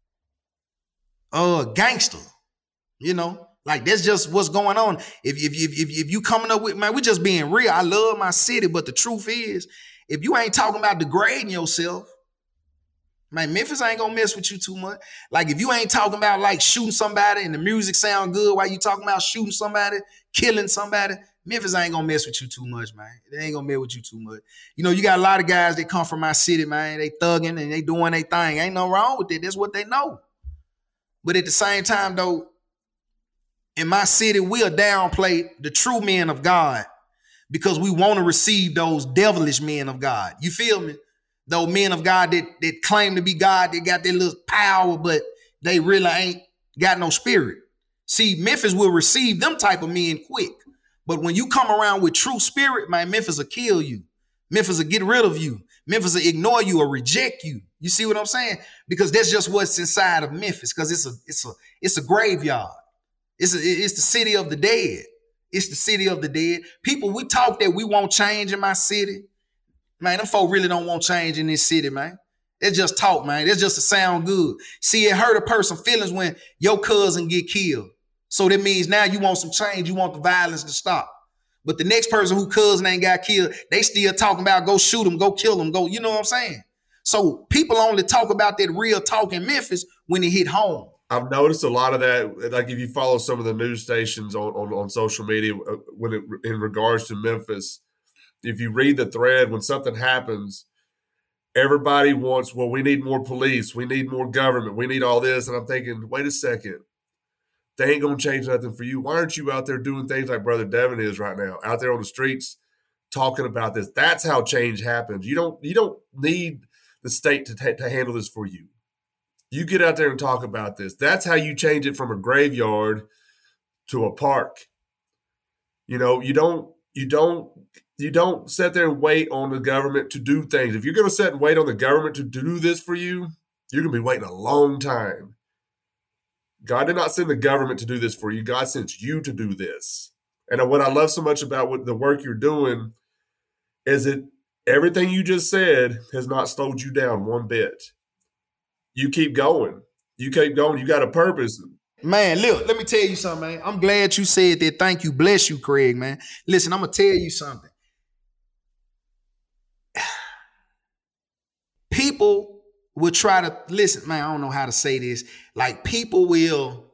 gangster, you know, like that's just what's going on. If you coming up with, man, we just being real. I love my city, but the truth is, if you ain't talking about degrading yourself, man, Memphis ain't gonna mess with you too much. Like if you ain't talking about like shooting somebody and the music sound good while you talking about shooting somebody, killing somebody, Memphis ain't gonna mess with you too much, man. They ain't gonna mess with you too much. You know, you got a lot of guys that come from my city, man. They thugging and they doing their thing. Ain't no wrong with it. That's what they know. But at the same time, though, in my city, we'll downplay the true men of God because we want to receive those devilish men of God. You feel me? Those men of God that claim to be God, they got their little power, but they really ain't got no spirit. See, Memphis will receive them type of men quick. But when you come around with true spirit, man, Memphis will kill you. Memphis will get rid of you. Memphis will ignore you or reject you. You see what I'm saying? Because that's just what's inside of Memphis. Because it's a graveyard. It's the city of the dead. It's the city of the dead. People, we talk that we want change in my city. Man, them folk really don't want change in this city, man. It's just talk, man. It's just to sound good. See, it hurt a person's feelings when your cousin get killed. So that means now you want some change. You want the violence to stop. But the next person who cousin ain't got killed, they still talking about go shoot them, go kill them, go, you know what I'm saying? So people only talk about that real talk in Memphis when it hit home. I've noticed a lot of that. Like if you follow some of the news stations on social media, in regards to Memphis, if you read the thread, when something happens, everybody wants, well, we need more police, we need more government, we need all this. And I'm thinking, wait a second, they ain't gonna change nothing for you. Why aren't you out there doing things like Brother Devin is right now, out there on the streets talking about this? That's how change happens. You don't need the state to handle this for you. You get out there and talk about this. That's how you change it from a graveyard to a park. You know, you don't sit there and wait on the government to do things. If you're going to sit and wait on the government to do this for you, you're going to be waiting a long time. God did not send the government to do this for you. God sent you to do this. And what I love so much about what the work you're doing is that everything you just said has not slowed you down one bit. You keep going. You keep going. You got a purpose. Man, look, let me tell you something, man. I'm glad you said that. Thank you. Bless you, Craig, man. Listen, I'm going to tell you something. People will try to, listen, man, I don't know how to say this. Like, people will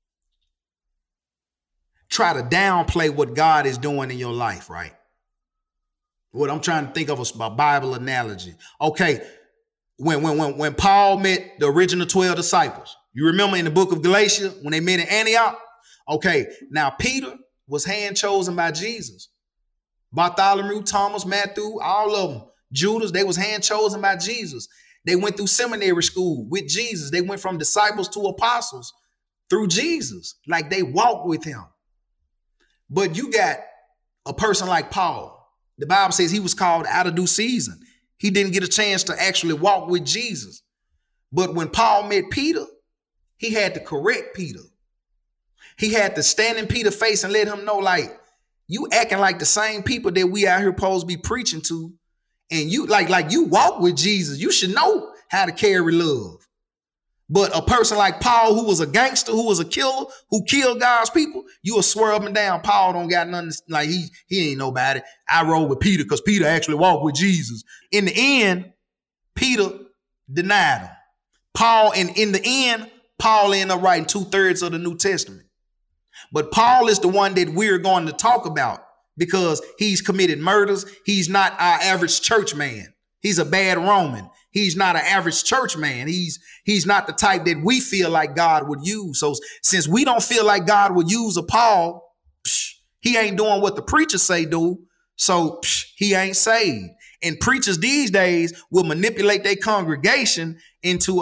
try to downplay what God is doing in your life, right? What I'm trying to think of is a Bible analogy. Okay, when Paul met the original 12 disciples, you remember in the book of Galatians when they met in Antioch? Okay, now Peter was hand chosen by Jesus. Bartholomew, Thomas, Matthew, all of them. Judas, they was hand chosen by Jesus. They went through seminary school with Jesus. They went from disciples to apostles through Jesus. Like they walked with him. But you got a person like Paul. The Bible says he was called out of due season. He didn't get a chance to actually walk with Jesus. But when Paul met Peter, he had to correct Peter. He had to stand in Peter's face and let him know, like, you acting like the same people that we out here supposed to be preaching to. And you like you walk with Jesus. You should know how to carry love. But a person like Paul, who was a gangster, who was a killer, who killed God's people, you will swear up and down, Paul don't got nothing, like he ain't nobody. I roll with Peter because Peter actually walked with Jesus. In the end, Peter denied him. Paul, and in the end, Paul ended up writing 2/3 of the New Testament. But Paul is the one that we're going to talk about because he's committed murders. He's not our average church man. He's a bad Roman. He's not an average church man. He's not the type that we feel like God would use. So since we don't feel like God would use a Paul, he ain't doing what the preachers say do. So he ain't saved. And preachers these days will manipulate their congregation into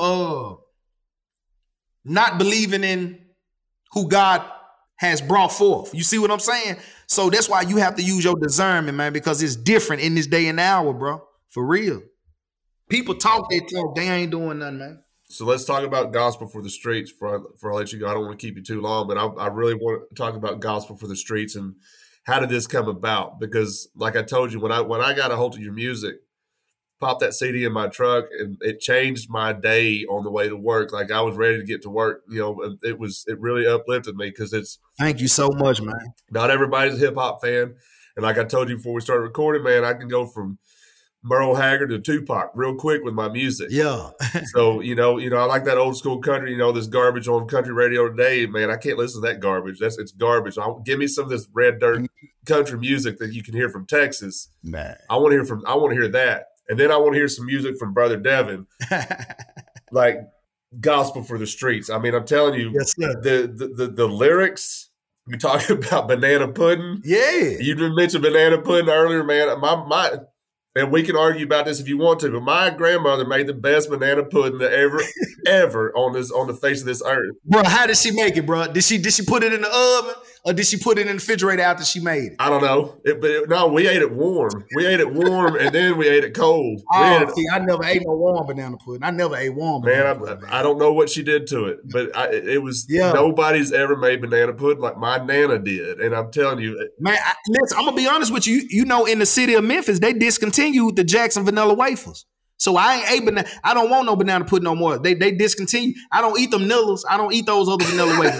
not believing in who God has brought forth. You see what I'm saying? So that's why you have to use your discernment, man, because it's different in this day and hour, bro. For real. People talk, they talk, they ain't doing nothing, man. So let's talk about gospel for the streets before I let you go. I don't want to keep you too long, but I really want to talk about gospel for the streets and how did this come about? Because like I told you, when I got a hold of your music, popped that CD in my truck, and it changed my day on the way to work. Like I was ready to get to work. You know, it really uplifted me because it's. Thank you so much, man. Not everybody's a hip hop fan, and like I told you before we started recording, man, I can go from Merle Haggard to Tupac real quick with my music. Yeah. So you know, I like that old school country. You know, this garbage on country radio today, man. I can't listen to that garbage. It's garbage. Give me some of this red dirt country music that you can hear from Texas. Man, I want to hear that. And then I want to hear some music from Brother Devin, like gospel for the streets. I mean, I'm telling you, yes, sir. The lyrics. We talk about banana pudding. Yeah, you didn't mention banana pudding earlier, man. My and we can argue about this if you want to, but my grandmother made the best banana pudding that ever on the face of this earth. Bro, how did she make it, bro? Did she put it in the oven or did she put it in the refrigerator after she made it? I don't know. No, we ate it warm. We ate it warm and then we ate it cold. I never ate no warm banana pudding. I never ate warm banana pudding. Man, I don't know what she did to it, but it was nobody's ever made banana pudding like my Nana did. And I'm telling you. Man, listen, I'm going to be honest with you. You know, in the city of Memphis, they discontinued the Jackson vanilla wafers. So I don't want no banana pudding no more. They discontinued. I don't eat them Nillas. I don't eat those other vanilla wafers.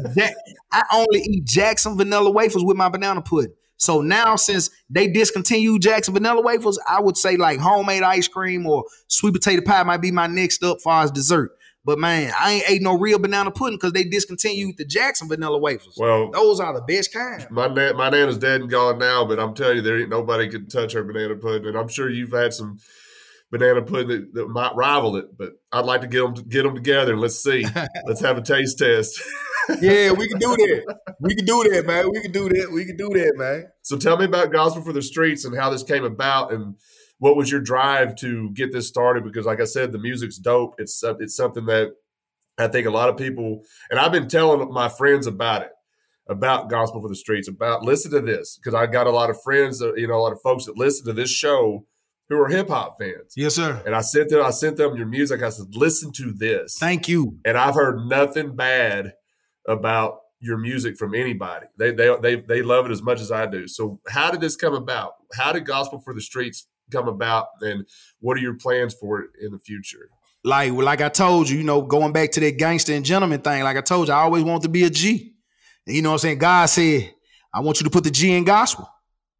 I only eat Jackson vanilla wafers with my banana pudding. So now since they discontinued Jackson vanilla wafers, I would say like homemade ice cream or sweet potato pie might be my next up far as dessert. But man, I ain't ate no real banana pudding because they discontinued the Jackson vanilla wafers. Well, those are the best kind. My Nana's dead and gone now, but I'm telling you, there ain't nobody could touch her banana pudding. And I'm sure you've had some banana pudding that might rival it, but I'd like to get them together and let's see. Let's have a taste test. Yeah, we can do that. We can do that, man. We can do that, man. So tell me about Gospel for the Streets and how this came about and what was your drive to get this started? Because like I said, the music's dope. It's something that I think a lot of people, and I've been telling my friends about it, about Gospel for the Streets, about listen to this, because I got a lot of friends, a lot of folks that listen to this show who are hip hop fans. Yes, sir. And I sent them your music. I said, listen to this. Thank you. And I've heard nothing bad about your music from anybody. They love it as much as I do. So how did this come about? How did Gospel for the Streets come about, and what are your plans for it in the future? Like I told you, going back to that gangster and gentleman thing, like I told you, I always wanted to be a G. And you know what I'm saying? God said, I want you to put the G in gospel.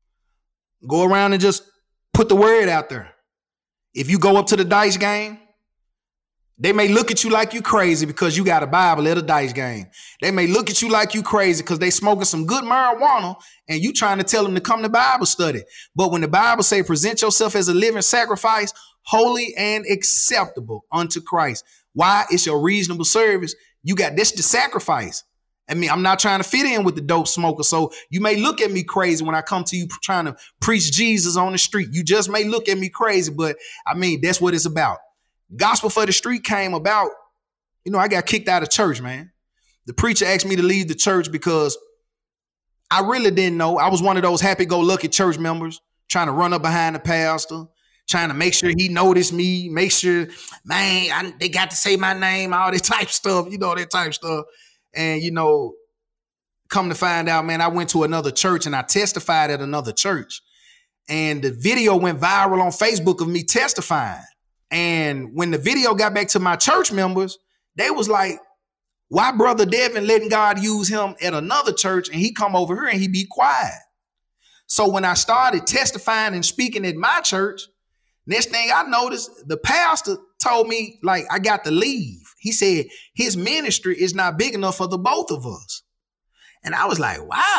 Go around and just put the word out there. If you go up to the dice game, they may look at you like you crazy because you got a Bible at a dice game. They may look at you like you crazy because they smoking some good marijuana and you trying to tell them to come to Bible study. But when the Bible say present yourself as a living sacrifice, holy and acceptable unto Christ. Why? It's your reasonable service. That's the sacrifice. I mean, I'm not trying to fit in with the dope smoker. So you may look at me crazy when I come to you trying to preach Jesus on the street. You just may look at me crazy, but I mean, that's what it's about. Gospel for the Street came about, I got kicked out of church, man. The preacher asked me to leave the church because I really didn't know. I was one of those happy-go-lucky church members trying to run up behind the pastor, trying to make sure he noticed me, make sure, man, they got to say my name, all that type stuff, that type stuff. And, come to find out, man, I went to another church and I testified at another church. And the video went viral on Facebook of me testifying. And when the video got back to my church members, they was like, why Brother Devin letting God use him at another church and he come over here and he be quiet? So when I started testifying and speaking at my church, next thing I noticed, the pastor told me, like, I got to leave. He said his ministry is not big enough for the both of us. And I was like, wow.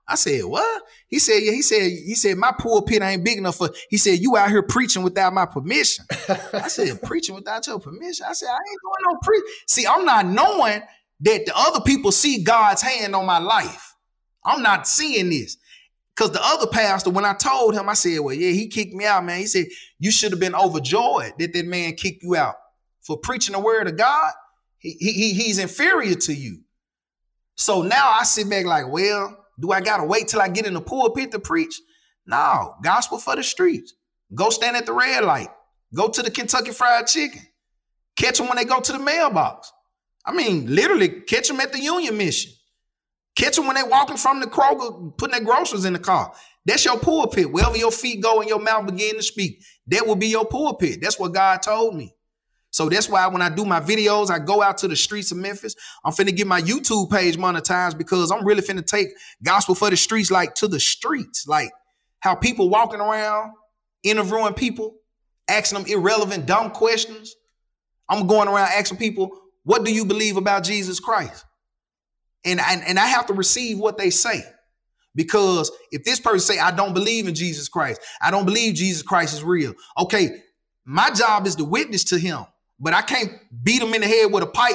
I said, what? He said, yeah, he said, my pulpit ain't big enough for, he said, you out here preaching without my permission. I said, preaching without your permission? I said, I ain't doing no See, I'm not knowing that the other people see God's hand on my life. I'm not seeing this. Because the other pastor, when I told him, I said, well, yeah, he kicked me out, man. He said, you should have been overjoyed that man kicked you out for preaching the word of God. He's inferior to you. So now I sit back like, well, do I got to wait till I get in the pulpit to preach? No, gospel for the streets. Go stand at the red light. Go to the Kentucky Fried Chicken. Catch them when they go to the mailbox. I mean, literally catch them at the Union Mission. Catch them when they walking from the Kroger, putting their groceries in the car. That's your pulpit. Wherever your feet go and your mouth begin to speak, that will be your pulpit. That's what God told me. So that's why when I do my videos, I go out to the streets of Memphis. I'm finna get my YouTube page monetized because I'm really finna take gospel for the streets, like to the streets, like how people walking around, interviewing people, asking them irrelevant, dumb questions. I'm going around asking people, what do you believe about Jesus Christ? And I have to receive what they say. Because if this person say, I don't believe in Jesus Christ, I don't believe Jesus Christ is real. Okay, my job is to witness to him, but I can't beat him in the head with a pipe.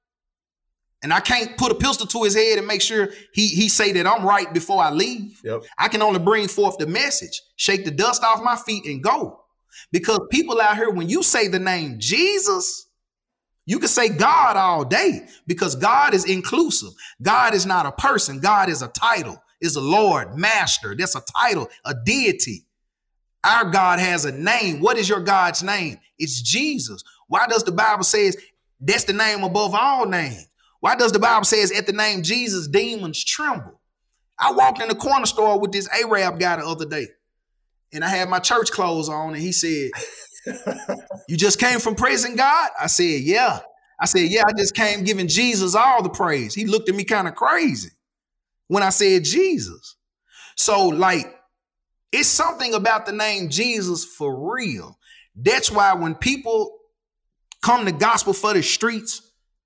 And I can't put a pistol to his head and make sure he say that I'm right before I leave. Yep. I can only bring forth the message, shake the dust off my feet and go. Because people out here, when you say the name Jesus, you can say God all day because God is inclusive. God is not a person. God is a title, is a Lord, master. That's a title, a deity. Our God has a name. What is your God's name? It's Jesus. Why does the Bible say that's the name above all names? Why does the Bible say at the name Jesus, demons tremble? I walked in the corner store with this Arab guy the other day, and I had my church clothes on, and he said, you just came from praising God? I said, yeah. I said, yeah, I just came giving Jesus all the praise. He looked at me kind of crazy when I said Jesus. So like, it's something about the name Jesus for real. That's why when people come to gospel for the streets,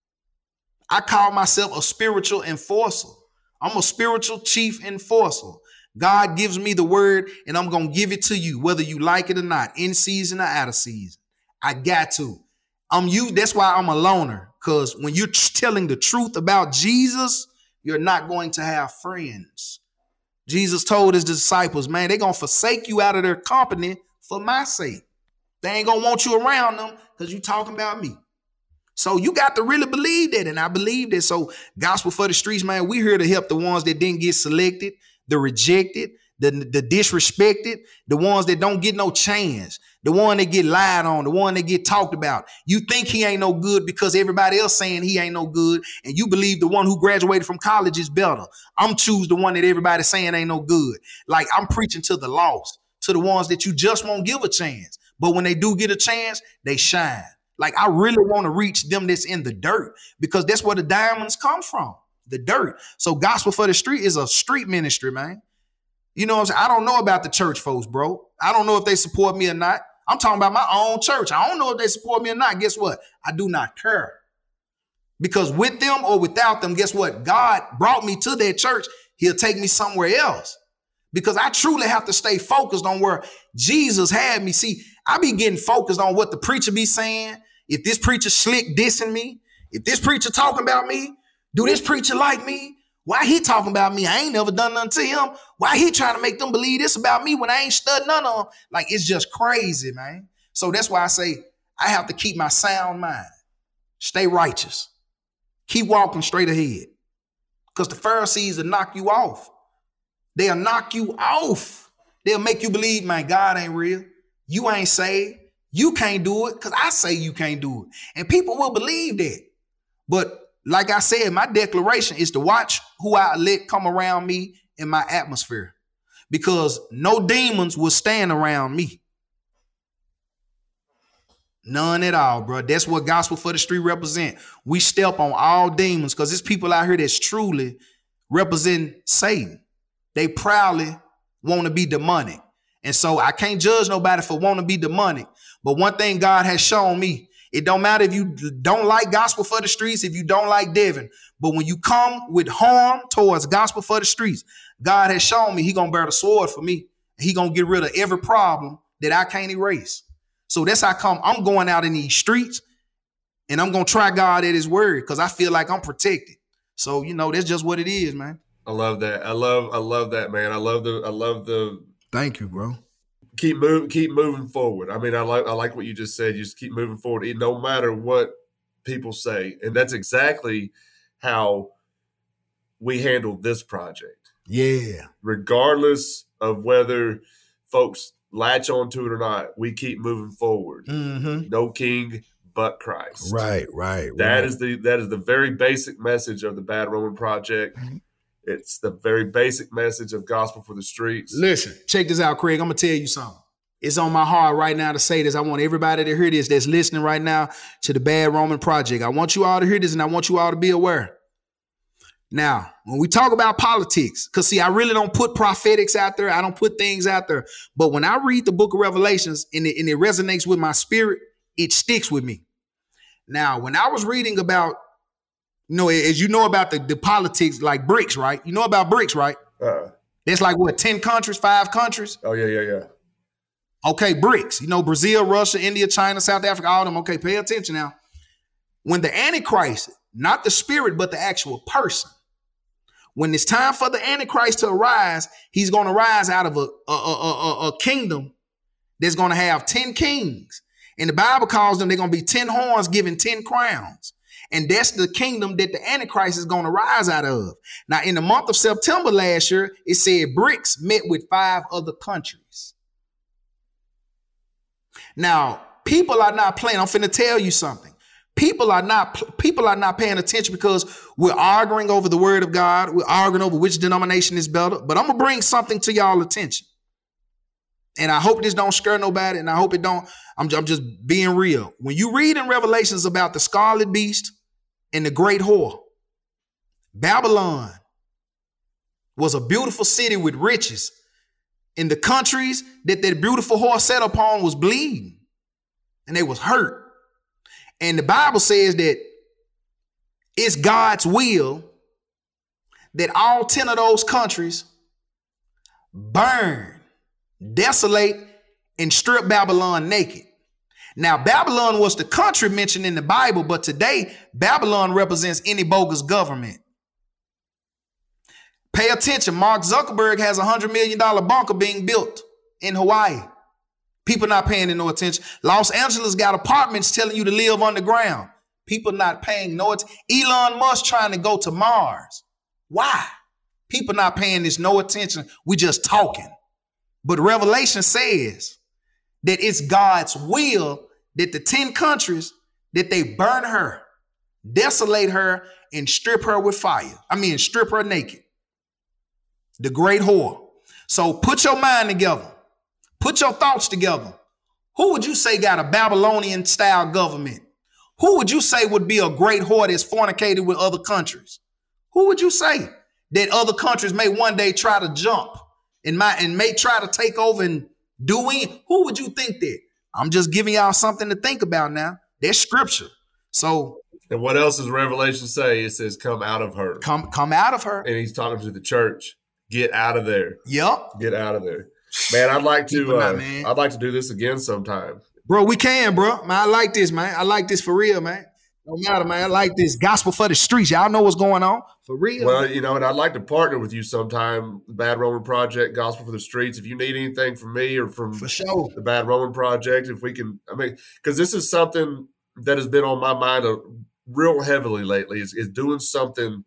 I call myself a spiritual enforcer. I'm a spiritual chief enforcer. God gives me the word and I'm going to give it to you, whether you like it or not, in season or out of season. I got to. That's why I'm a loner, because when you're telling the truth about Jesus, you're not going to have friends. Jesus told his disciples, man, they're going to forsake you out of their company for my sake. They ain't going to want you around them because you're talking about me. So you got to really believe that. And I believe that. So gospel for the streets, man, we're here to help the ones that didn't get selected, the rejected, the disrespected, the ones that don't get no chance, the one that get lied on, the one that get talked about. You think he ain't no good because everybody else saying he ain't no good, and you believe the one who graduated from college is better. I'm choose the one that everybody's saying ain't no good. Like I'm preaching to the lost, to the ones that you just won't give a chance. But when they do get a chance, they shine. Like I really want to reach them that's in the dirt, because that's where the diamonds come from, the dirt. So gospel for the street is a street ministry, man. You know what I'm saying? I don't know about the church folks, bro. I don't know if they support me or not. I'm talking about my own church. I don't know if they support me or not. Guess what? I do not care. Because with them or without them, guess what? God brought me to their church. He'll take me somewhere else. Because I truly have to stay focused on where Jesus had me. See, I be getting focused on what the preacher be saying. If this preacher slick dissing me, if this preacher talking about me, do this preacher like me? Why he talking about me? I ain't never done nothing to him. Why he trying to make them believe this about me when I ain't studied none of them? Like, it's just crazy, man. So that's why I say I have to keep my sound mind. Stay righteous. Keep walking straight ahead. Because the Pharisees will knock you off. They'll knock you off. They'll make you believe, man, God ain't real. You ain't saved. You can't do it because I say you can't do it. And people will believe that. But like I said, my declaration is to watch who I let come around me in my atmosphere, because no demons will stand around me. None at all, bro. That's what gospel for the street represent. We step on all demons because there's people out here that's truly represent Satan. They proudly want to be demonic. And so I can't judge nobody for wanting to be demonic. But one thing God has shown me, it don't matter if you don't like gospel for the streets, if you don't like Devin, but when you come with harm towards gospel for the streets, God has shown me he gonna bear the sword for me. He gonna get rid of every problem that I can't erase. So that's how come I'm going out in these streets and I'm gonna try God at his word because I feel like I'm protected. So, you know, that's just what it is, man. I love that. I love that, man. I love the Thank you, bro. Keep moving forward. I mean, I like what you just said. You just keep moving forward, no matter what people say. And that's exactly how we handled this project. Yeah. Regardless of whether folks latch onto it or not, we keep moving forward. Mm-hmm. No king but Christ. Right. That is the very basic message of the Bad Roman Project. Mm-hmm. It's the very basic message of Gospel for the Streets. Listen, check this out, Craig. I'm going to tell you something. It's on my heart right now to say this. I want everybody to hear this that's listening right now to the Bad Roman Project. I want you all to hear this, and I want you all to be aware. Now, when we talk about politics, because see, I really don't put prophetics out there. I don't put things out there. But when I read the book of Revelations and it resonates with my spirit, it sticks with me. Now, when I was reading about, you know, as you know about the politics, like BRICS, right? You know about BRICS, right? That's like what, 10 countries, 5 countries? Oh, yeah. Okay, BRICS. You know, Brazil, Russia, India, China, South Africa, all of them. Okay, pay attention now. When the Antichrist, not the spirit, but the actual person, when it's time for the Antichrist to arise, he's going to rise out of a kingdom that's going to have 10 kings. And the Bible calls them, they're going to be 10 horns given 10 crowns. And that's the kingdom that the Antichrist is going to rise out of. Now, in the month of September last year, it said BRICS met with 5 other countries. Now, people are not playing. I'm finna tell you something. People are not paying attention because we're arguing over the word of God. We're arguing over which denomination is better. But I'm going to bring something to y'all attention. And I hope this don't scare nobody. And I hope it don't. I'm just being real. When you read in Revelations about the scarlet beast and the great whore, Babylon was a beautiful city with riches. And the countries that beautiful whore sat upon was bleeding. And they was hurt. And the Bible says that it's God's will that all 10 of those countries burn, desolate, and strip Babylon naked. Now, Babylon was the country mentioned in the Bible, but today, Babylon represents any bogus government. Pay attention. Mark Zuckerberg has a $100 million bunker being built in Hawaii. People not paying no attention. Los Angeles got apartments telling you to live underground. People not paying no attention. Elon Musk trying to go to Mars. Why? People not paying this no attention. We just talking. But Revelation says that it's God's will that the 10 countries, that they burn her, desolate her, and strip her with fire. Strip her naked. The great whore. So put your mind together. Put your thoughts together. Who would you say got a Babylonian style government? Who would you say would be a great whore that's fornicated with other countries? Who would you say that other countries may one day try to jump and may try to take over and do in? Who would you think that? I'm just giving y'all something to think about now. That's scripture. So, and what else does Revelation say? It says, come out of her. Come out of her. And he's talking to the church. Get out of there. Yep. Get out of there. Man, I'd like to do this again sometime. Bro, we can, bro. Man, I like this, man. I like this for real, man. No matter, man. I like this Gospel for the Streets. Y'all know what's going on. For real. Well, and I'd like to partner with you sometime, the Bad Roman Project, Gospel for the Streets. If you need anything from me or from for sure. The Bad Roman Project, if we can, because this is something that has been on my mind real heavily lately, is doing something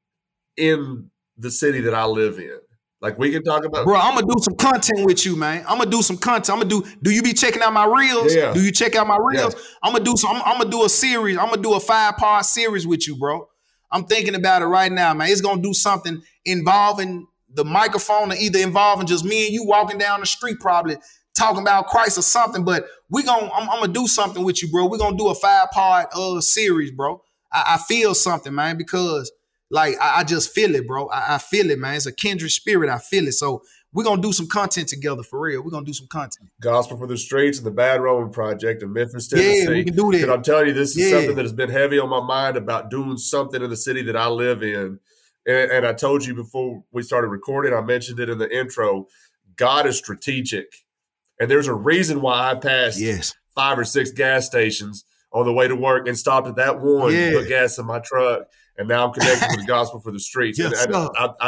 in the city that I live in. Like we can talk about. Bro, I'm going to do some content with you, man. I'm going to do some content. Do you be checking out my reels? Yeah. Do you check out my reels? Yeah. I'm going to do a series. I'm going to do a 5-part series with you, bro. I'm thinking about it right now, man. It's going to do something involving the microphone or either involving just me and you walking down the street probably talking about Christ or something. But I'm going to do something with you, bro. We're going to do a 5-part series, bro. I feel something, man, because like, I just feel it, bro. I feel it, man. It's a kindred spirit. I feel it. So we're going to do some content together for real. We're going to do some content. Gospel for the Streets and the Bad Roman Project in Memphis, Tennessee. Yeah, we can do that. And I'm telling you, this is something that has been heavy on my mind about doing something in the city that I live in. And I told you before we started recording, I mentioned it in the intro, God is strategic. And there's a reason why I passed 5 or 6 gas stations on the way to work and stopped at that one to put gas in my truck. And now I'm connected with the gospel for the streets. Yes, and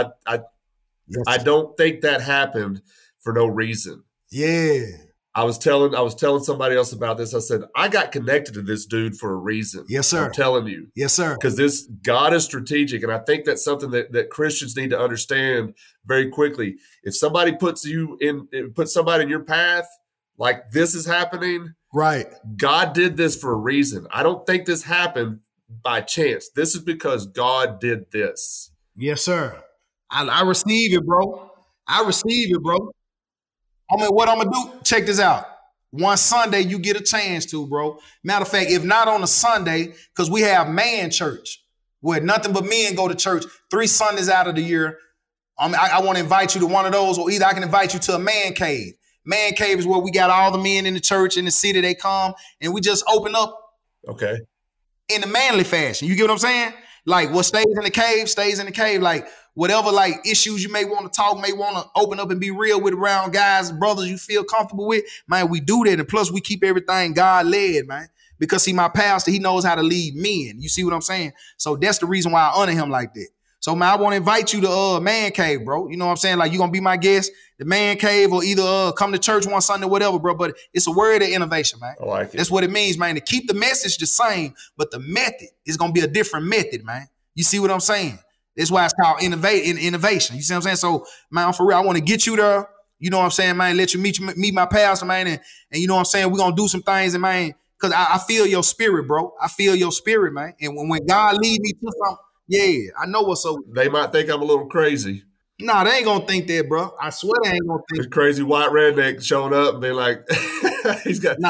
I don't think that happened for no reason. Yeah. I was telling somebody else about this. I said, I got connected to this dude for a reason. Yes, sir. I'm telling you. Yes, sir. Because this God is strategic. And I think that's something that Christians need to understand very quickly. If somebody puts somebody in your path, like this is happening, right? God did this for a reason. I don't think this happened by chance. This is because God did this. Yes, sir. I receive it, bro. I receive it, bro. I mean, what I'm going to do, check this out. One Sunday, you get a chance to, bro. Matter of fact, if not on a Sunday, because we have man church, where nothing but men go to church 3 Sundays out of the year. I want to invite you to one of those, or either I can invite you to a man cave. Man cave is where we got all the men in the church, in the city, they come, and we just open up in the manly fashion. You get what I'm saying? Like what stays in the cave, stays in the cave. Like whatever like issues you may want to talk, may want to open up and be real with around guys and brothers you feel comfortable with, man, we do that. And plus we keep everything God led, man. Because my pastor, he knows how to lead men. You see what I'm saying? So that's the reason why I honor him like that. So, man, I want to invite you to man cave, bro. You know what I'm saying? Like, you're going to be my guest, the man cave, or either come to church one Sunday, whatever, bro. But it's a word of innovation, man. I like it. That's what it means, man, to keep the message the same, but the method is going to be a different method, man. You see what I'm saying? That's why it's called innovation. You see what I'm saying? So, man, for real, I want to get you there. You know what I'm saying, man? Let you meet my pastor, man. And you know what I'm saying? We're going to do some things, and, man, because I feel your spirit, bro. I feel your spirit, man. And when God leads me to something, yeah, I know what's up. They might think I'm a little crazy. Nah, they ain't gonna think that, bro. I swear they ain't gonna think. This crazy white redneck showing up and be like, he's got.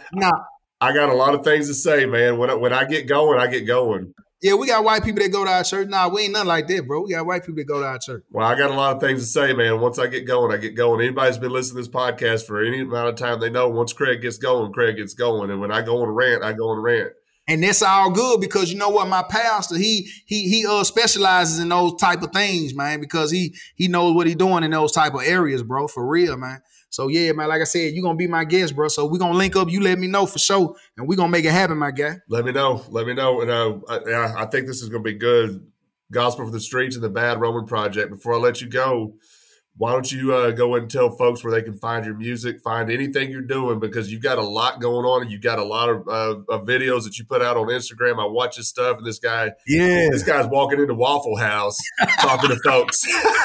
I got a lot of things to say, man. When I get going, I get going. Yeah, we got white people that go to our church. Nah, we ain't nothing like that, bro. We got white people that go to our church. Well, I got a lot of things to say, man. Once I get going, I get going. Anybody's been listening to this podcast for any amount of time, they know once Craig gets going, Craig gets going. And when I go on a rant, I go on a rant. And that's all good because you know what, my pastor, he specializes in those type of things, man, because he knows what he's doing in those type of areas, bro, for real, man. So yeah, man, like I said, you're gonna be my guest, bro. So we're gonna link up, you let me know for sure, and we're gonna make it happen, my guy. Let me know. And I think this is gonna be good. Gospel for the Streets and the Bad Roman Project. Before I let you go, why don't you go and tell folks where they can find your music, find anything you're doing, because you got a lot going on and you got a lot of videos that you put out on Instagram. I watch this stuff, and this guy's walking into Waffle House talking to folks.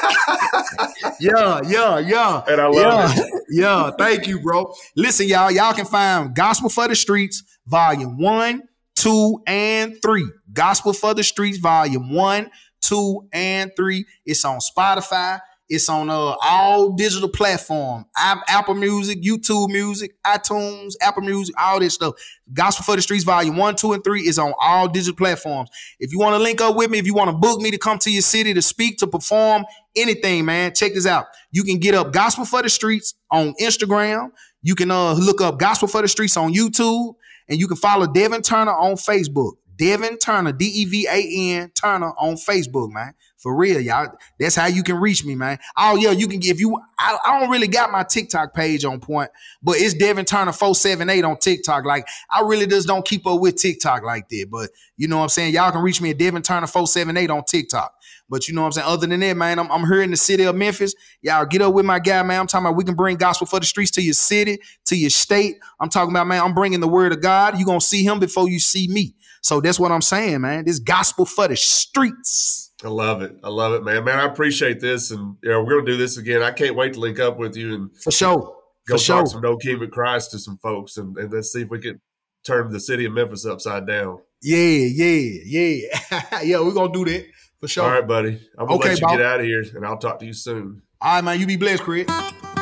Yeah. And I love it. Yeah, thank you, bro. Listen, y'all can find Gospel for the Streets, Volume 1, 2, and 3. Gospel for the Streets, Volume 1, 2, and 3. It's on Spotify. It's on all digital platforms, Apple Music, YouTube Music, iTunes, Apple Music, all this stuff. Gospel for the Streets, Volume 1, 2, and 3 is on all digital platforms. If you want to link up with me, if you want to book me to come to your city to speak, to perform, anything, man, check this out. You can get up Gospel for the Streets on Instagram. You can look up Gospel for the Streets on YouTube, and you can follow Devin Turner on Facebook. Devin Turner, Devan Turner on Facebook, man. For real, y'all. That's how you can reach me, man. Oh, yeah, you can give you. I don't really got my TikTok page on point, but it's Devin Turner 478 on TikTok. Like, I really just don't keep up with TikTok like that. But you know what I'm saying? Y'all can reach me at Devin Turner 478 on TikTok. But you know what I'm saying? Other than that, man, I'm here in the city of Memphis. Y'all get up with my guy, man. I'm talking about we can bring Gospel for the Streets to your city, to your state. I'm talking about, man, I'm bringing the word of God. You're going to see him before you see me. So that's what I'm saying, man. This Gospel for the Streets. I love it, man. Man, I appreciate this, and we're gonna do this again. I can't wait to link up with you and for sure. Go talk some No King but Christ to some folks, and let's see if we can turn the city of Memphis upside down. Yeah. Yeah, we're gonna do that for sure. All right, buddy. I'm gonna let you get out of here, and I'll talk to you soon. All right, man. You be blessed, Craig.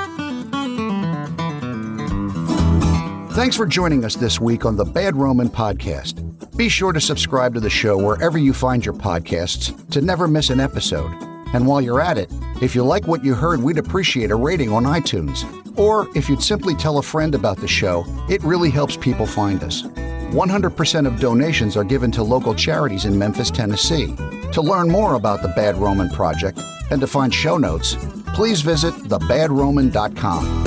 Thanks for joining us this week on the Bad Roman Podcast. Be sure to subscribe to the show wherever you find your podcasts to never miss an episode. And while you're at it, if you like what you heard, we'd appreciate a rating on iTunes. Or if you'd simply tell a friend about the show, it really helps people find us. 100% of donations are given to local charities in Memphis, Tennessee. To learn more about the Bad Roman Project and to find show notes, please visit thebadroman.com.